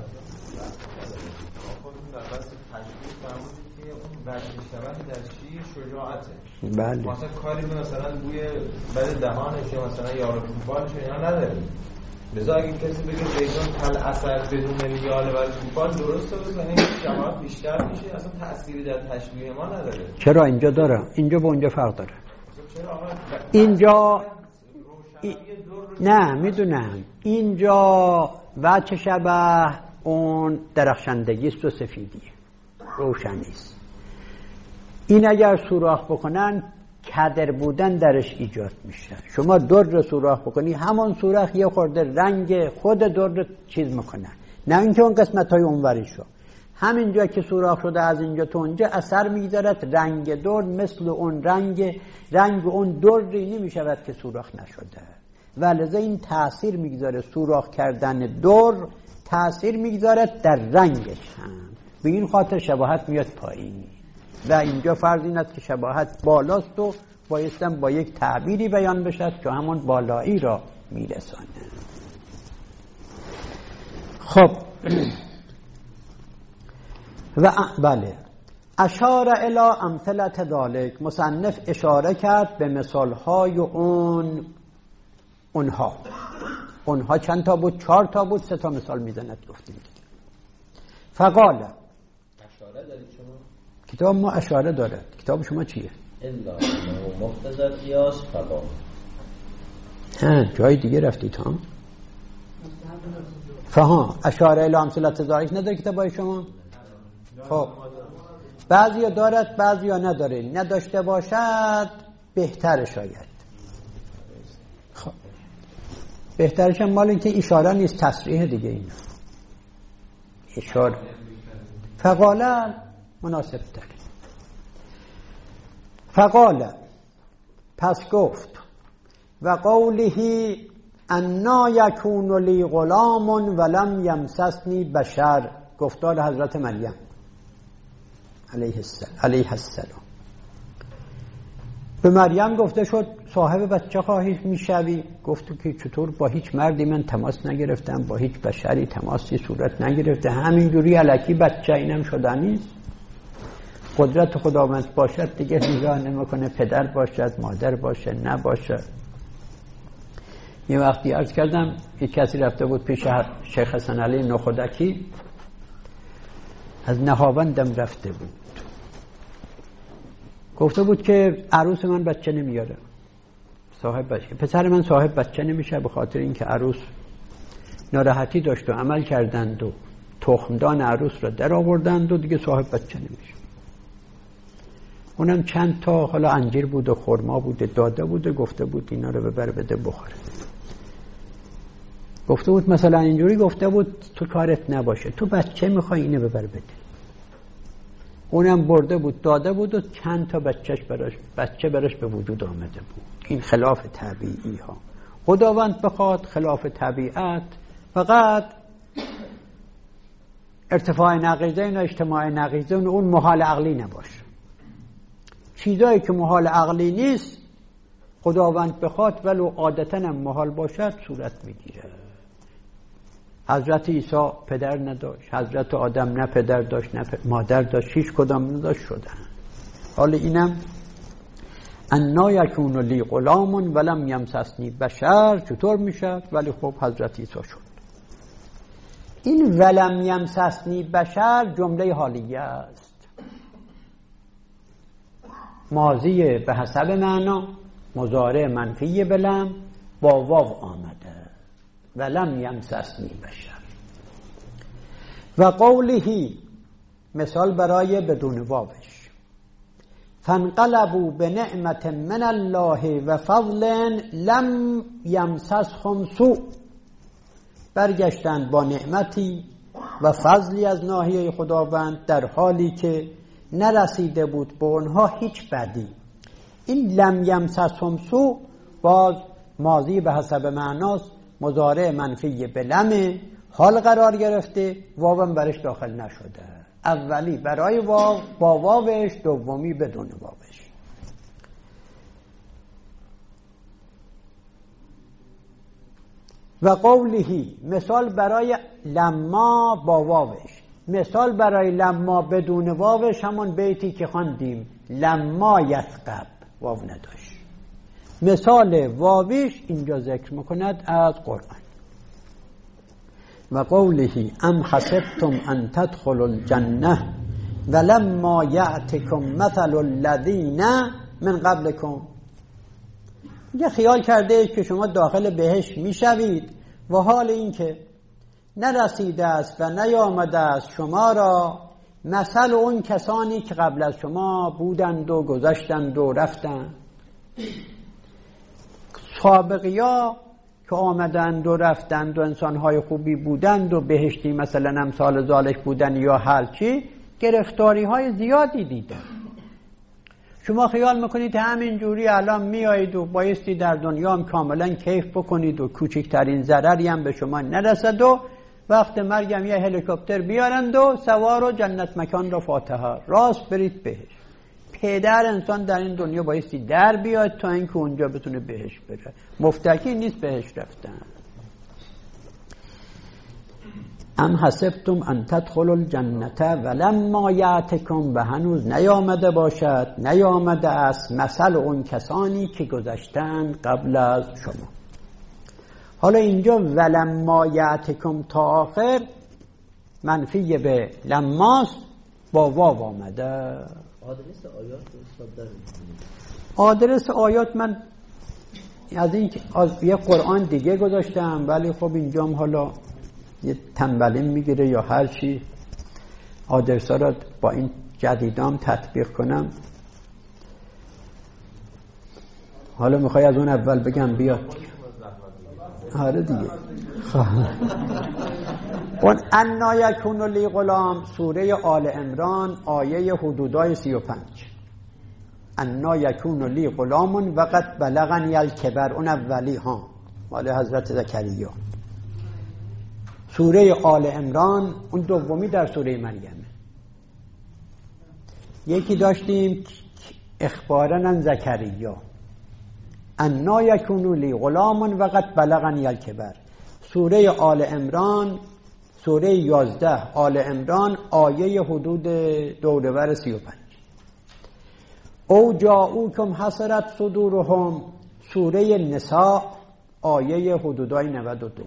در شیر شجاعته. بله. مثلا کاری به مثلا بوی بد دهانش یا مثلا یارو توفالش اینا نداره. لذا اگه کسی بگه زیدون کل اثر بدون لیال و توفال درسته بزنه شباهت بیشتر میشه، اصلا تأثیری در تشبیه ما نداره. چرا اینجا داره؟ اینجا با اونجا فرق داره. اینجا ای... نه میدونم اینجا وجه شبه اون درخشندگی است و سفیدیه، روشنی است. این اگر سوراخ بکنن کدر بودن درش ایجاد میشه. شما در رو سوراخ بکنی همون سوراخ یه خورده رنگ خود در رو چیز میکنه، نه اینکه اون قسمت های اونوریشو. همینجا که سوراخ شده از اینجا تا اونجا اثر میگذارد، رنگ در مثل اون رنگ رنگ اون دری نمیشود که سوراخ نشده، ولذا این تأثیر میگذاره. سوراخ کردن در تأثیر میگذارد در رنگش هم، به این خاطر شباهت میاد پایین. و اینجا فرض این است که شباهت بالاست و بایستم با یک تعبیری بیان بشد که همون بالایی را میرسانه. خب و بله اشار الی امثلة ذلک، مصنف اشاره کرد به مثالهای اون اونها اونها چند تا بود؟ چهار تا بود، سه تا مثال میزند گفتیم. فقال اشاره دارید شما؟ کتاب ما اشاره داره. کتاب شما چیه؟ الا مقتضی قیاس فقال. ها جای دیگه رفتید ها؟ فها اشاره الی امثلة ذلک نداره کتابای شما؟ خب بعضیا دارد بعضیا نداره. نداشته باشد بهتر شاید. خب بهترش هم مال این که اشاره نیست، تصریح دیگه. این اشاره فقال مناسب تر. فقال پس گفت و قوله انا یکون لی غلام ولم یمسسنی بشر، گفتار حضرت مریم علیه السلام علیه السلام به مریم گفته شد صاحب بچه خواهی میشوی. گفت که چطور؟ با هیچ مردی من تماس نگرفتم، با هیچ بشری تماسی صورت نگرفته، همینجوری الکی بچه اینم شدنی است. قدرت خداوند باشد دیگه نگاه نمیکنه پدر باشد مادر باشه نباشه. یه وقتی عرض کردم یک کسی رفته بود پیش شیخ حسن علی نخودکی، از نهاوندم رفته بود، گفته بود که عروس من بچه نمیاره، صاحب بچه پسر من صاحب بچه نمیشه به خاطر اینکه عروس ناراحتی داشت و عمل کردند و تخمدان عروس را در آوردند و دیگه صاحب بچه نمیشه. اونم چند تا حالا انجیر بود و خرما بود داده بود و گفته بود اینا رو ببر بده بخوره. گفته بود مثلا اینجوری گفته بود تو کارت نباشه، تو بچه میخوای اینو ببر بده. اونم برده بود داده بود و چند تا بچهش براش بچه براش به وجود آمده بود. این خلاف طبیعی ها. خداوند بخواد خلاف طبیعت فقط ارتفاع نقیضه و اجتماع نقیضه اون محال عقلی نباشه. چیزایی که محال عقلی نیست خداوند بخواد ولو عادتاً هم محال باشد صورت میگیره. حضرت عیسی پدر نداشت، حضرت آدم نه پدر داشت نه مادر داشت، هیچ کدام نداشت شدن. حالا اینم انا یکون لی غلام ولم یمسسنی بشر چطور میشد؟ ولی خب حضرت عیسی شد. این ولم یمسسنی بشر جمله حالیه است، ماضی به حسب معنا، مضارع منفی بلم با واو آمده، ولم یمسسنی بشر. و قوله مثال برای بدون واوش، فانقلبوا بنعمت من الله و فضل لم یمسسهم سوء، برگشتند با نعمتی و فضلی از ناحیه خداوند در حالی که نرسیده بود به اونها هیچ بدی. این لم یمسسهم سوء باز ماضی به حسب معناست، مضارع منفی به لم حال قرار گرفته، واوم برش داخل نشده. اولی برای واو با واوش، دومی بدون واوش. و قولهی مثال برای لما با واوش، مثال برای لما بدون واوش همون بیتی که خواندیم لما یثقب واو نداشت. مثال واویش اینجا ذکر میکند از قرآن. و قولهی ام حسبتم ان تدخلوا الجنه ولما یأتکم مثل الذین من قبلکم. یه خیال کرده که شما داخل بهشت میشوید و حال این که نرسیده است و نیامده است شما را مثل اون کسانی که قبل از شما بودند و گذشتند و رفتند. سابقیا که آمدند و رفتند و انسانهای خوبی بودند و بهشتی مثلا امثال ذالک بودند یا هرچی، گرفتاری های زیادی دیدند. شما خیال میکنید همین جوری الان میایید و بایستی در دنیا هم کاملا کیف بکنید و کوچکترین ضرری هم به شما نرسد و وقت مرگم یه هلیکوپتر بیارند و سوار و جنت مکان را فاتحه راست برید بهش. پدر انسان در این دنیا بایستی در بیاد تا اینکه اونجا بتونه بهش بره. مفتکی نیست بهش رفتن. ام حسبتم ان تدخلوا الجنه ولما یأتکم، و هنوز نیامده باشد، نیامده است مثل اون کسانی که گذشتند قبل از شما. حالا اینجا ولما یأتکم تا آخر منفی به لماست، با واو آمده. آدرس آیات رو آدرس آیات من از این از یه قرآن دیگه گذاشتم، ولی خب اینجا هم حالا یه تنبلی میگیره یا هر چی، آدرس ها را با این جدیدام تطبیق کنم. حالا میخوای از اون اول بگم بیاد؟ آره دیگه. اون انا یکون لی غلام، سوره آل عمران آیه حدودای سی و پنج. انا یکون لی غلام و قد بلغنی الکبر، اون اولی ها مال حضرت زکریا. سوره آل عمران اون دومی در سوره مریم. یکی داشتیم اخبارن عن زکریا، انا یکون لی غلام و قد بلغنی الکبر. سوره آل عمران سوره یازده آل عمران آیه حدود دورور سی و پنج. او جاءوکم حسرت صدورهم، سوره نساء آیه حدودای نود و دو.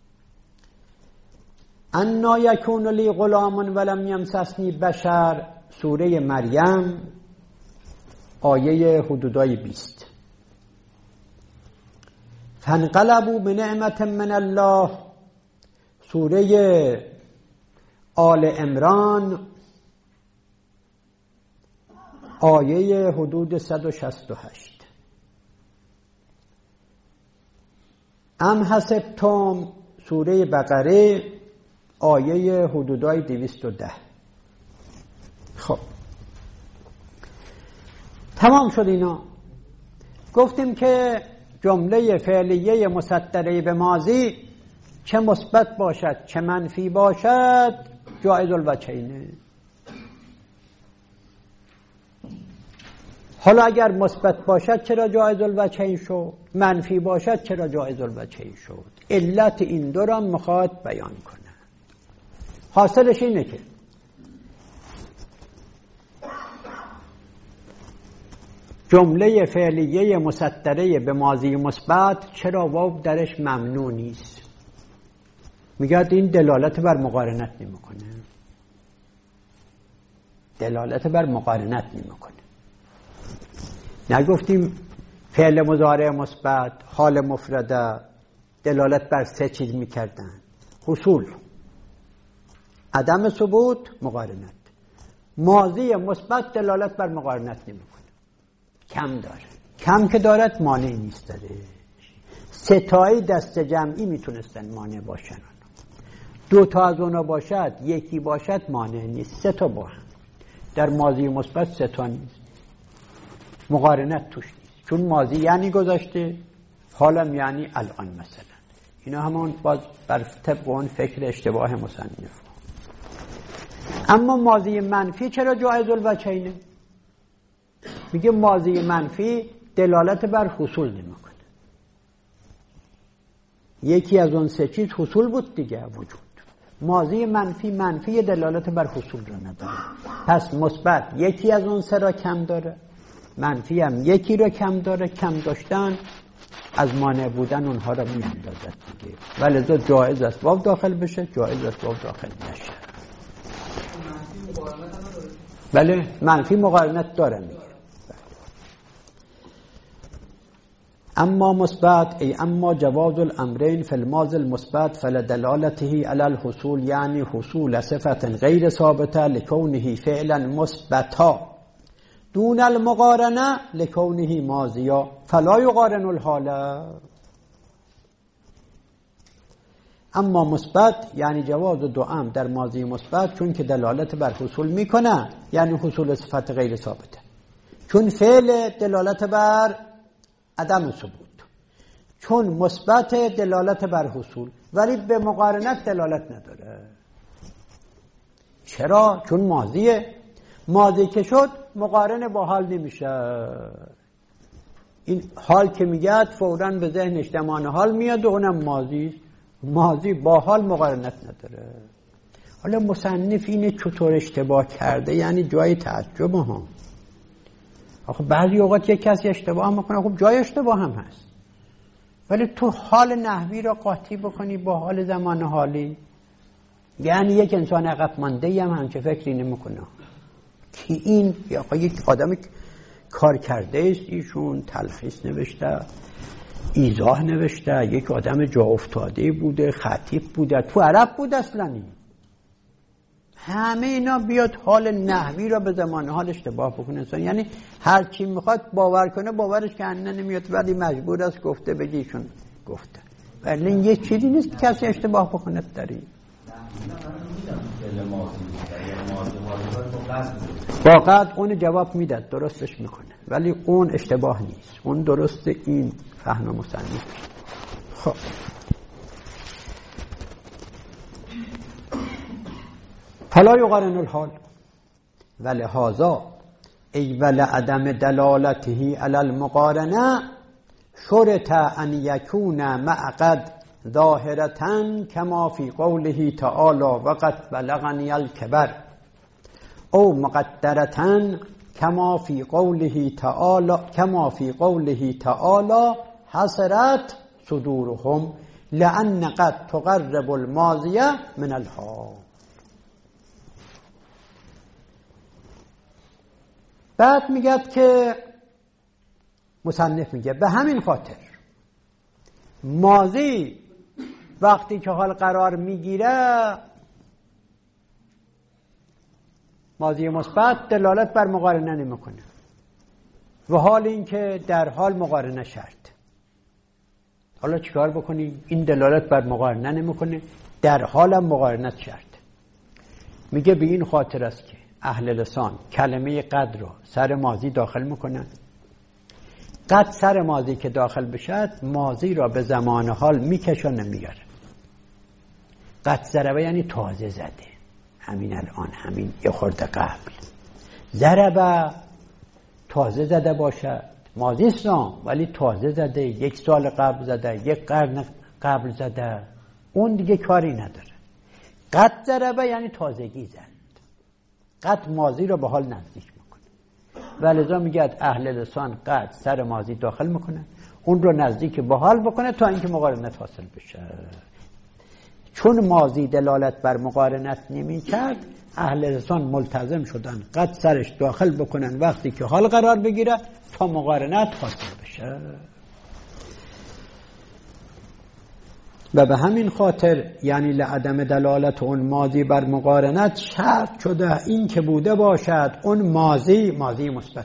انا یکون لی غلام ولم یمسسنی بشر، سوره مریم آیه حدودای بیست. فانقلبوا بنعمت من الله، سوره آل عمران آیه حدود صد و شصت و هشت. ام حسبتم، سوره بقره آیه حدودای دویست و ده. خب تمام شد اینا. گفتیم که جمله فعلیه مصدره به ماضی چه مثبت باشد چه منفی باشد جایز الوجهینه. حالا اگر مثبت باشد چرا جایز الوجهین شد، منفی باشد چرا جایز الوجهین شد؟ علت این دو را میخواد بیان کنه. حاصلش اینه که جمله فعلیه مصدره به ماضی مثبت چرا واو درش ممنوع نیست؟ میگه این دلالت بر مقارنت نمیکنه. دلالت بر مقارنت نمیکنه. نگفتیم فعل مضارع مثبت حال مفرده دلالت بر سه چیز میکردن: حصول، عدم ثبوت، مقارنت. ماضی مثبت دلالت بر مقارنت نمیکنه، کم داره. کم که دارد مانعی نیست داره. ستایی دست جمعی میتونستن مانع باشن. دو تا از اونا باشد یکی باشد مانع نیست. سه تا با هم در ماضی مثبت سه تا نیست، مقارنت توش نیست. چون ماضی یعنی گذشته، حالم یعنی الان مثلا. اینا همون باز بر طبق اون فکر اشتباه مصنف. اما ماضی منفی چرا جایز الوجهینه؟ میگه ماضی منفی دلالت بر حصول نمیکنه. یکی از اون سه چیز حصول بود دیگه، وجود. ماضی منفی منفی دلالت بر حصول رو نداره. پس مثبت یکی از اون سه را کم داره، منفی هم یکی رو کم داره. کم داشتن از مانع بودن اونها را میاندازد دیگه. ولذا جایز است واو داخل بشه، جایز است واو داخل نشه. بله منفی مقارنت داره میگه. اما مثبت ای اما جواز الامرین فی الماضی المثبت فلدلالته علی الحصول، یعنی حصول صفت غیر ثابته لکونه فعلا مثبتا دون المقارنه لکونه ماضیا فلا یقارن الحال. اما مثبت یعنی جواز دوام در ماضی مثبت، چون که دلالت بر حصول میکنه، یعنی حصول صفت غیر ثابته. چون فعل دلالت بر عدم ثبوت، چون مثبت دلالت بر حصول، ولی به مقارنت دلالت نداره. چرا؟ چون ماضیه. ماضی که شد مقارنه با حال نمیشه. این حال که میگه فوراً به ذهنش زمان حال میاد و اونم ماضی. ماضی با حال مقارنت نداره. حالا مصنف اینه چطور اشتباه کرده، یعنی جای تعجب ها. آخه بعضی اوقات یک کسی اشتباه هم میکنه، خب جای اشتباه هم هست، ولی تو حال نحوی را قاطی بکنی با حال زمان حالی، یعنی یک انسان عقب مانده هم همچه فکری نمیکنه که این یا یک آدم کار کرده است، ایشون تلخیص نوشته، ایضاح نوشته، یک آدم جا افتاده بوده، خطیب بوده، تو عرب بود اصلا. این همه اینا بیاد حال نحوی را به زمان حال اشتباه بکنه انسان، یعنی هر چی میخواد باور کنه باورش کنه نمیاد، ولی مجبور است گفته بگیشون گفته. ولی این یه چیزی نیست کسی اشتباه بکنه داری. واقعا اون جواب میداد، درستش میکنه، ولی اون اشتباه نیست، اون درسته. این فهم مصنف. خب فلا یقارن الحال ولهذا ای ولعدم دلالته علی المقارنه شرط ان یکون مع قد ظاهرة کما فی قوله تعالی وقد بلغنی الکبر، او مقدرة کما فی قوله تعالی کما فی قوله تعالی حسرت صدورهم لأن قد تقرب الماضیه من الحال. بعد میگه که مصنف میگه به همین خاطر ماضی وقتی که حال قرار میگیره، ماضی مثبت دلالت بر مقارنه نمیکنه، و حال این که در حال مقارنه شرط. حالا چیکار بکنی؟ این دلالت بر مقارنه نمیکنه، در حال هم مقارنت شرط. میگه به این خاطر است که اهل لسان کلمه قد رو سر ماضی داخل میکنن. قد سر ماضی که داخل بشد ماضی را به زمان حال میکشونه میاره. قد ضربه یعنی تازه زده، همین الان، همین یه خورده قبل. ضربه تازه زده باشد، ماضی است ولی تازه زده، یک سال قبل زده، یک قرن قبل زده، اون دیگه کاری نداره. قد ضربه یعنی تازگی زد، قد ماضی رو به حال نزدیک میکنه. ولذا میگه اهل لسان قد سر ماضی داخل میکنه، اون رو نزدیک به حال بکنه تا اینکه مقارنت حاصل بشه. چون ماضی دلالت بر مقارنت نمیکرد، اهل لسان ملتزم شدن قد سرش داخل بکنن وقتی که حال قرار بگیره تا مقارنت حاصل بشه. و به همین خاطر یعنی لعدم دلالت اون ماضی بر مقارنت شرط شده این که بوده باشد اون ماضی ماضی مثبت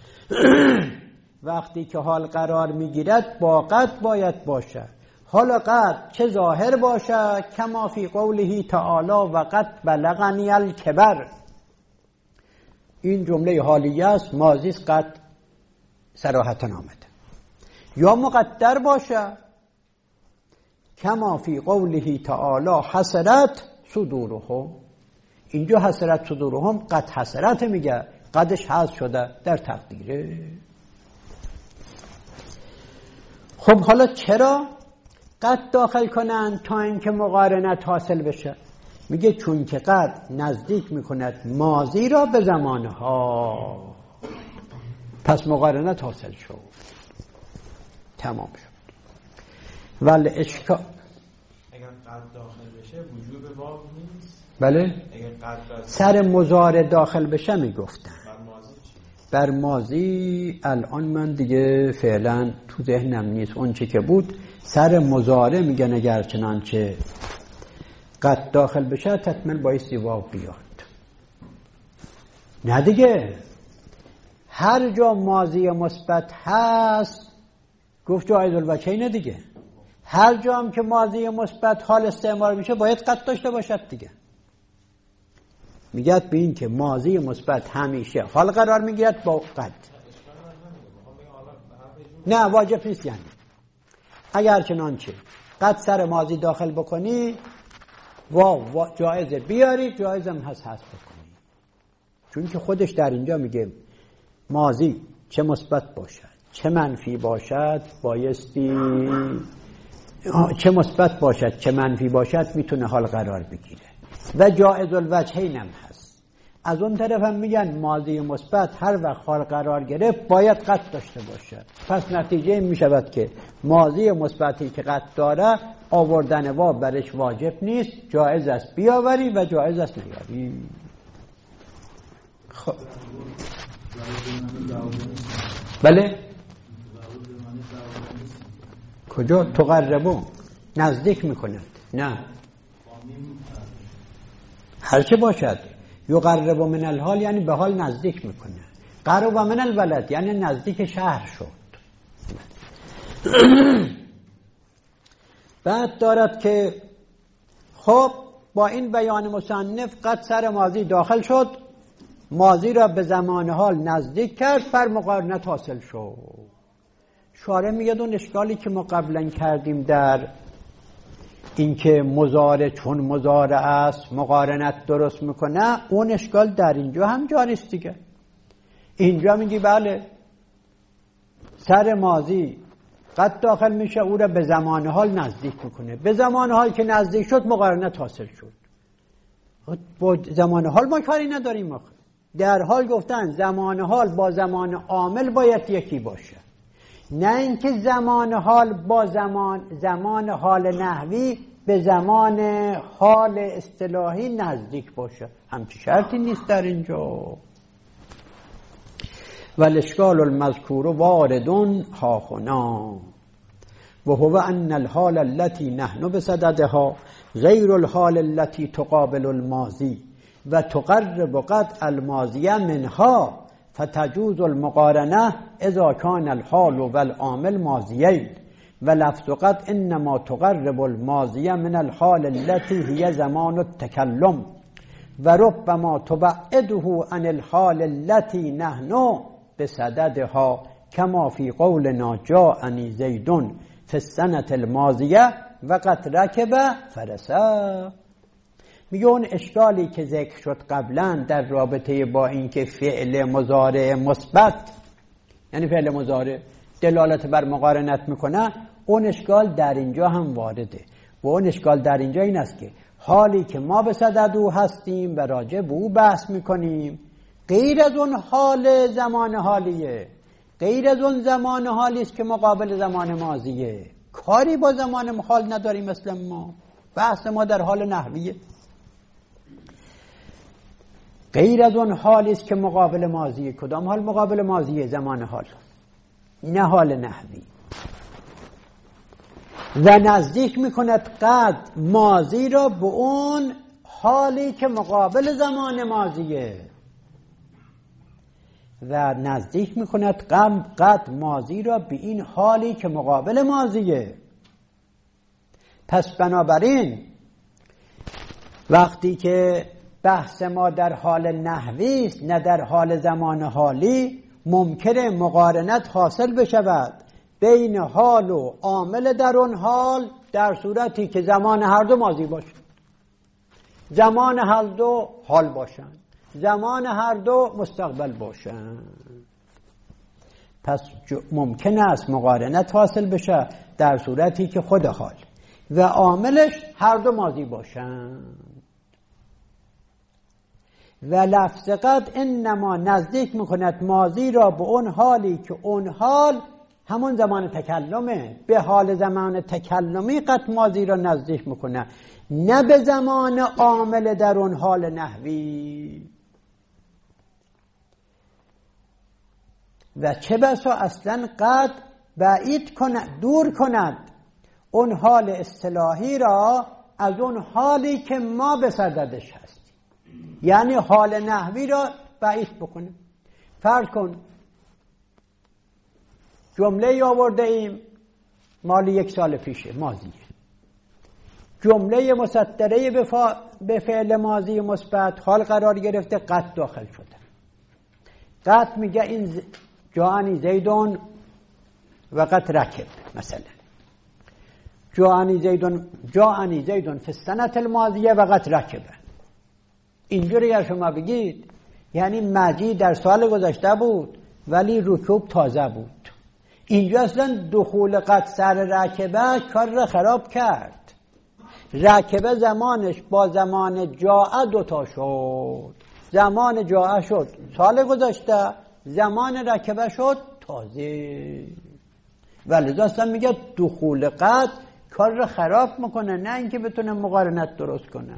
وقتی که حال قرار میگیرد با قد باید باشه. حالا قد چه ظاهر باشه، کما فی قوله تعالی وقد بلغنی الکبر. این جمله حالیه است، ماضی است، قد صراحتا آمده. یا مقدر باشه، کما فی قوله تعالی حسرت صدورهم. اینجا حسرت صدورهم قد حسرت میگه، قدش حذف شده در تقدیره. خب حالا چرا قد داخل کنن تا اینکه مقارنت حاصل بشه؟ میگه چون که قد نزدیک میکند ماضی را به زمانها، پس مقارنت حاصل شد، تمام شد. ولی اشکال اگر قد داخل بشه وجوب واو نیست. بله اگر قد سر مضارع داخل بشه میگفتن. بر ماضی چی؟ بر ماضی الان من دیگه فعلا تو ذهنم نیست اون چی که بود. سر مضارع میگن اگر چنانچه قد داخل بشه تکمل بایستی واو بیاد. نه دیگه، هر جا ماضی مثبت هست گفت جایز الوجهین دیگه. هر جا هم که ماضی مثبت حال استعمال میشه باید قد داشته باشد دیگه. میگه به این که ماضی مثبت همیشه حال قرار میگیرد با قد. نه واجب نیست. یعنی اگر چنانچه قد سر ماضی داخل بکنی واو جایزه بیاری، جایزم هست هست بکنی، چون که خودش در اینجا میگه ماضی چه مثبت باشد چه منفی باشد بایستی، چه مثبت باشد چه منفی باشد میتونه حال قرار بگیره و جایز الوجهین هم هست. از اون طرف هم میگن ماضی مثبت هر وقت حال قرار گرفت باید قد داشته باشه. پس نتیجه این میشود که ماضی مثبتی که قد داره آوردن واو برش واجب نیست، جایز است بیاوری و جایز است نیاری. خب بله کجا تقربون نزدیک میکند؟ نه هرچه باشد. یقرب من الحال یعنی به حال نزدیک میکنه. قرب من البلد یعنی نزدیک شهر شد. بعد دارد که خب با این بیان مصنف قد سر ماضی داخل شد، ماضی را به زمان حال نزدیک کرد، بر مقارنت حاصل شد. شارع میگه اون اشکالی که ما قبلا کردیم در اینکه مضارع چون مضارع است مقارنت درست میکنه، اون اشکال در اینجا هم جاری است دیگه. اینجا میگی بله سر ماضی قد داخل میشه، او را به زمان حال نزدیک میکنه، به زمان حال که نزدیک شد مقارنت حاصل شد. با زمان حال ما کاری نداریم آخه. در حال گفتن زمان حال با زمان عامل باید یکی باشه، نه اینکه زمان حال با زمان زمان حال نحوی به زمان حال اصطلاحی نزدیک باشه. همچی شرطی نیست در اینجا. والاشکال المذکور واردون هاهنا و هو ان الحال التي نحن بصددها غیر الحال التي تقابل الماضی و تقرب قد الماضیه منها فتجوز المقارنه اذا كان الحال والعامل ماضیین و لفظ قد انما تقرب الماضیه من الحال التي هي زمان التکلم و ربما تبعده عن الحال التي نحن بصددها كما في قولنا جاءني زيد في السنة الماضية و قد ركب فرسا. میگه اون اشکالی که ذکر شد قبلا در رابطه با اینکه فعل مضارع مثبت یعنی فعل مضارع دلالت بر مقارنت میکنه، اون اشکال در اینجا هم وارده. و اون اشکال در اینجا این است که حالی که ما به صدد او هستیم و راجع به او بحث میکنیم غیر از اون حال زمان حالیه، غیر از اون زمان حالی است که مقابل زمان ماضیه. کاری با زمان حال نداریم مثل ما، بحث ما در حال نحویه. غیر از اون حالی است که مقابل ماضیه. کدام حال مقابل ماضیه؟ زمان حال، نه حال نحوی. و نزدیک میکند قد ماضی را به اون حالی که مقابل زمان ماضیه و نزدیک میکند قد ماضی را به این حالی که مقابل ماضیه. پس بنابراین وقتی که بحث ما در حال نحوی است نه در حال زمان حالی، ممکنه مقارنت حاصل بشود بین حال و عامل در اون حال در صورتی که زمان هر دو ماضی باشه. زمان هر دو حال باشن، زمان هر دو مستقبل باشن. پس ممکن است مقارنت حاصل بشه در صورتی که خود حال و عاملش هر دو ماضی باشن. و لفظ قد انما نزدیک میکند ماضی را به اون حالی که اون حال همون زمان تکلمه. به حال زمان تکلمی قد ماضی را نزدیک میکنه، نه به زمان عامل در اون حال نحوی. و چه بسا اصلا قد بعید کند، دور کند اون حال اصطلاحی را از اون حالی که ما به صددش هستیم، یعنی حال نحوی را بعید بکنه. فرض کن جمله آورده ایم مال یک سال پیشه، ماضیه. جمله مصدره به, فا... به فعل ماضی مثبت حال قرار گرفته، قد داخل شده. قد میگه این ز... جاءنی زیدون و قد رکب مثلا. جاءنی زیدون جاءنی زیدون فی السنة الماضیه و قد رکبه. اینجوری اگر شما بگید یعنی مجیء در سال گذشته بود ولی رکوب تازه بود. اینجا اصلا دخول قد سر رکبه کار را خراب کرد. رکبه زمانش با زمان جاء دوتا شد. زمان جاء شد سال گذشته، زمان رکبه شد تازه. ولی اصلا میگه دخول قد کار را خراب میکنه، نه اینکه بتونه مقارنت درست کنه.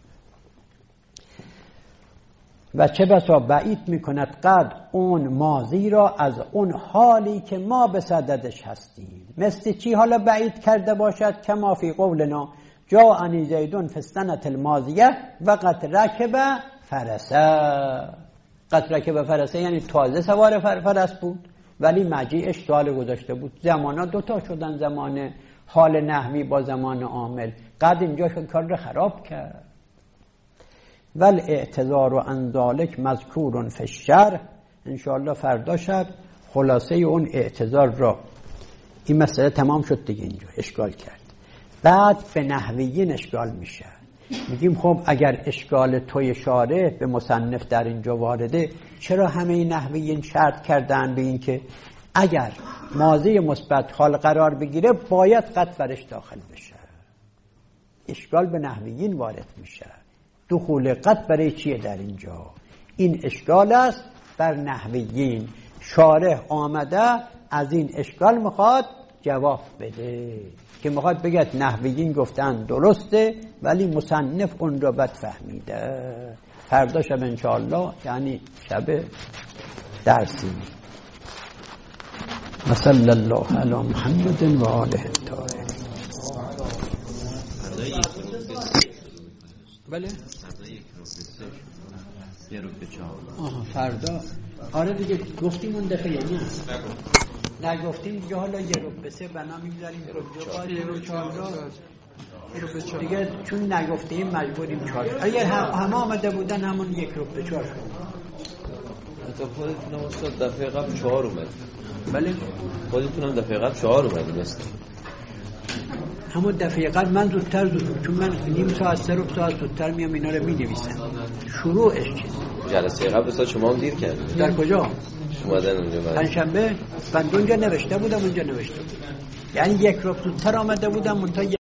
و چه بسا بعید میکند قد اون ماضی را از اون حالی که ما به صددش هستیم. مثل چی حالا بعید کرده باشد؟ کما فی قولنا جاءنی زیدون فی السنة الماضیه و قد رکب فرسه. قد رکب فرسه یعنی تازه سوار فرس بود ولی مجیعش سال گذاشته بود. زمانا دوتا شدن، زمان حال نحوی با زمان عامل. قد اینجا کار را خراب کرد. ول اعتذار و عن ذلک مذکور فی الشرح. انشاءالله فردا شب خلاصه اون اعتذار را، این مسئله تمام شد دیگه، اینجا اشکال کرد. بعد به نحویین اشکال میشه. میگیم خب اگر اشکال توی شارح به مصنف در اینجا وارده، چرا همه نحویین شرط کردن به این که اگر ماضی مثبت حال قرار بگیره باید قد برش داخل بشه؟ اشکال به نحویین وارد میشه. دخول قد برای چیه در اینجا؟ این اشکال است بر نحویین. شارح آمده از این اشکال میخواد جواب بده که میخواد بگه نحویین گفتن درسته ولی مصنف اون رو بد فهمیده. فردا شب انشاءالله، یعنی شب درسی. صلی الله علی محمد و آله الطاهرین. بله یه رو به چهار. آها فردا. آره دیگه گفتیم اون دفعه یعنی نگفتیم دیگه. حالا یه رو به سه بنا میگذاریم یه رو چهار دیگه، چون نگفتیم مجبوریم چهار. اگر همه آمده بودن همون یک رو به چهار شد. حتی خودتونم استاد دفعه قبل چهار اومد. بله خودتونم دفعه قبل چهار اومدیم است. همون دفعه قبل من زودتر زود چون من نیم ساعت سه رو ساعت زودتر میام اینا رو می‌نویسم. شروعش چیز جلسه قبل استاد شما هم دیر کردید. در کجا؟ اومدن اونجا بعد پنجشنبه من اونجا نوشته بودم، اونجا نوشته بودم. یعنی یک رو زودتر آمده بودم منتها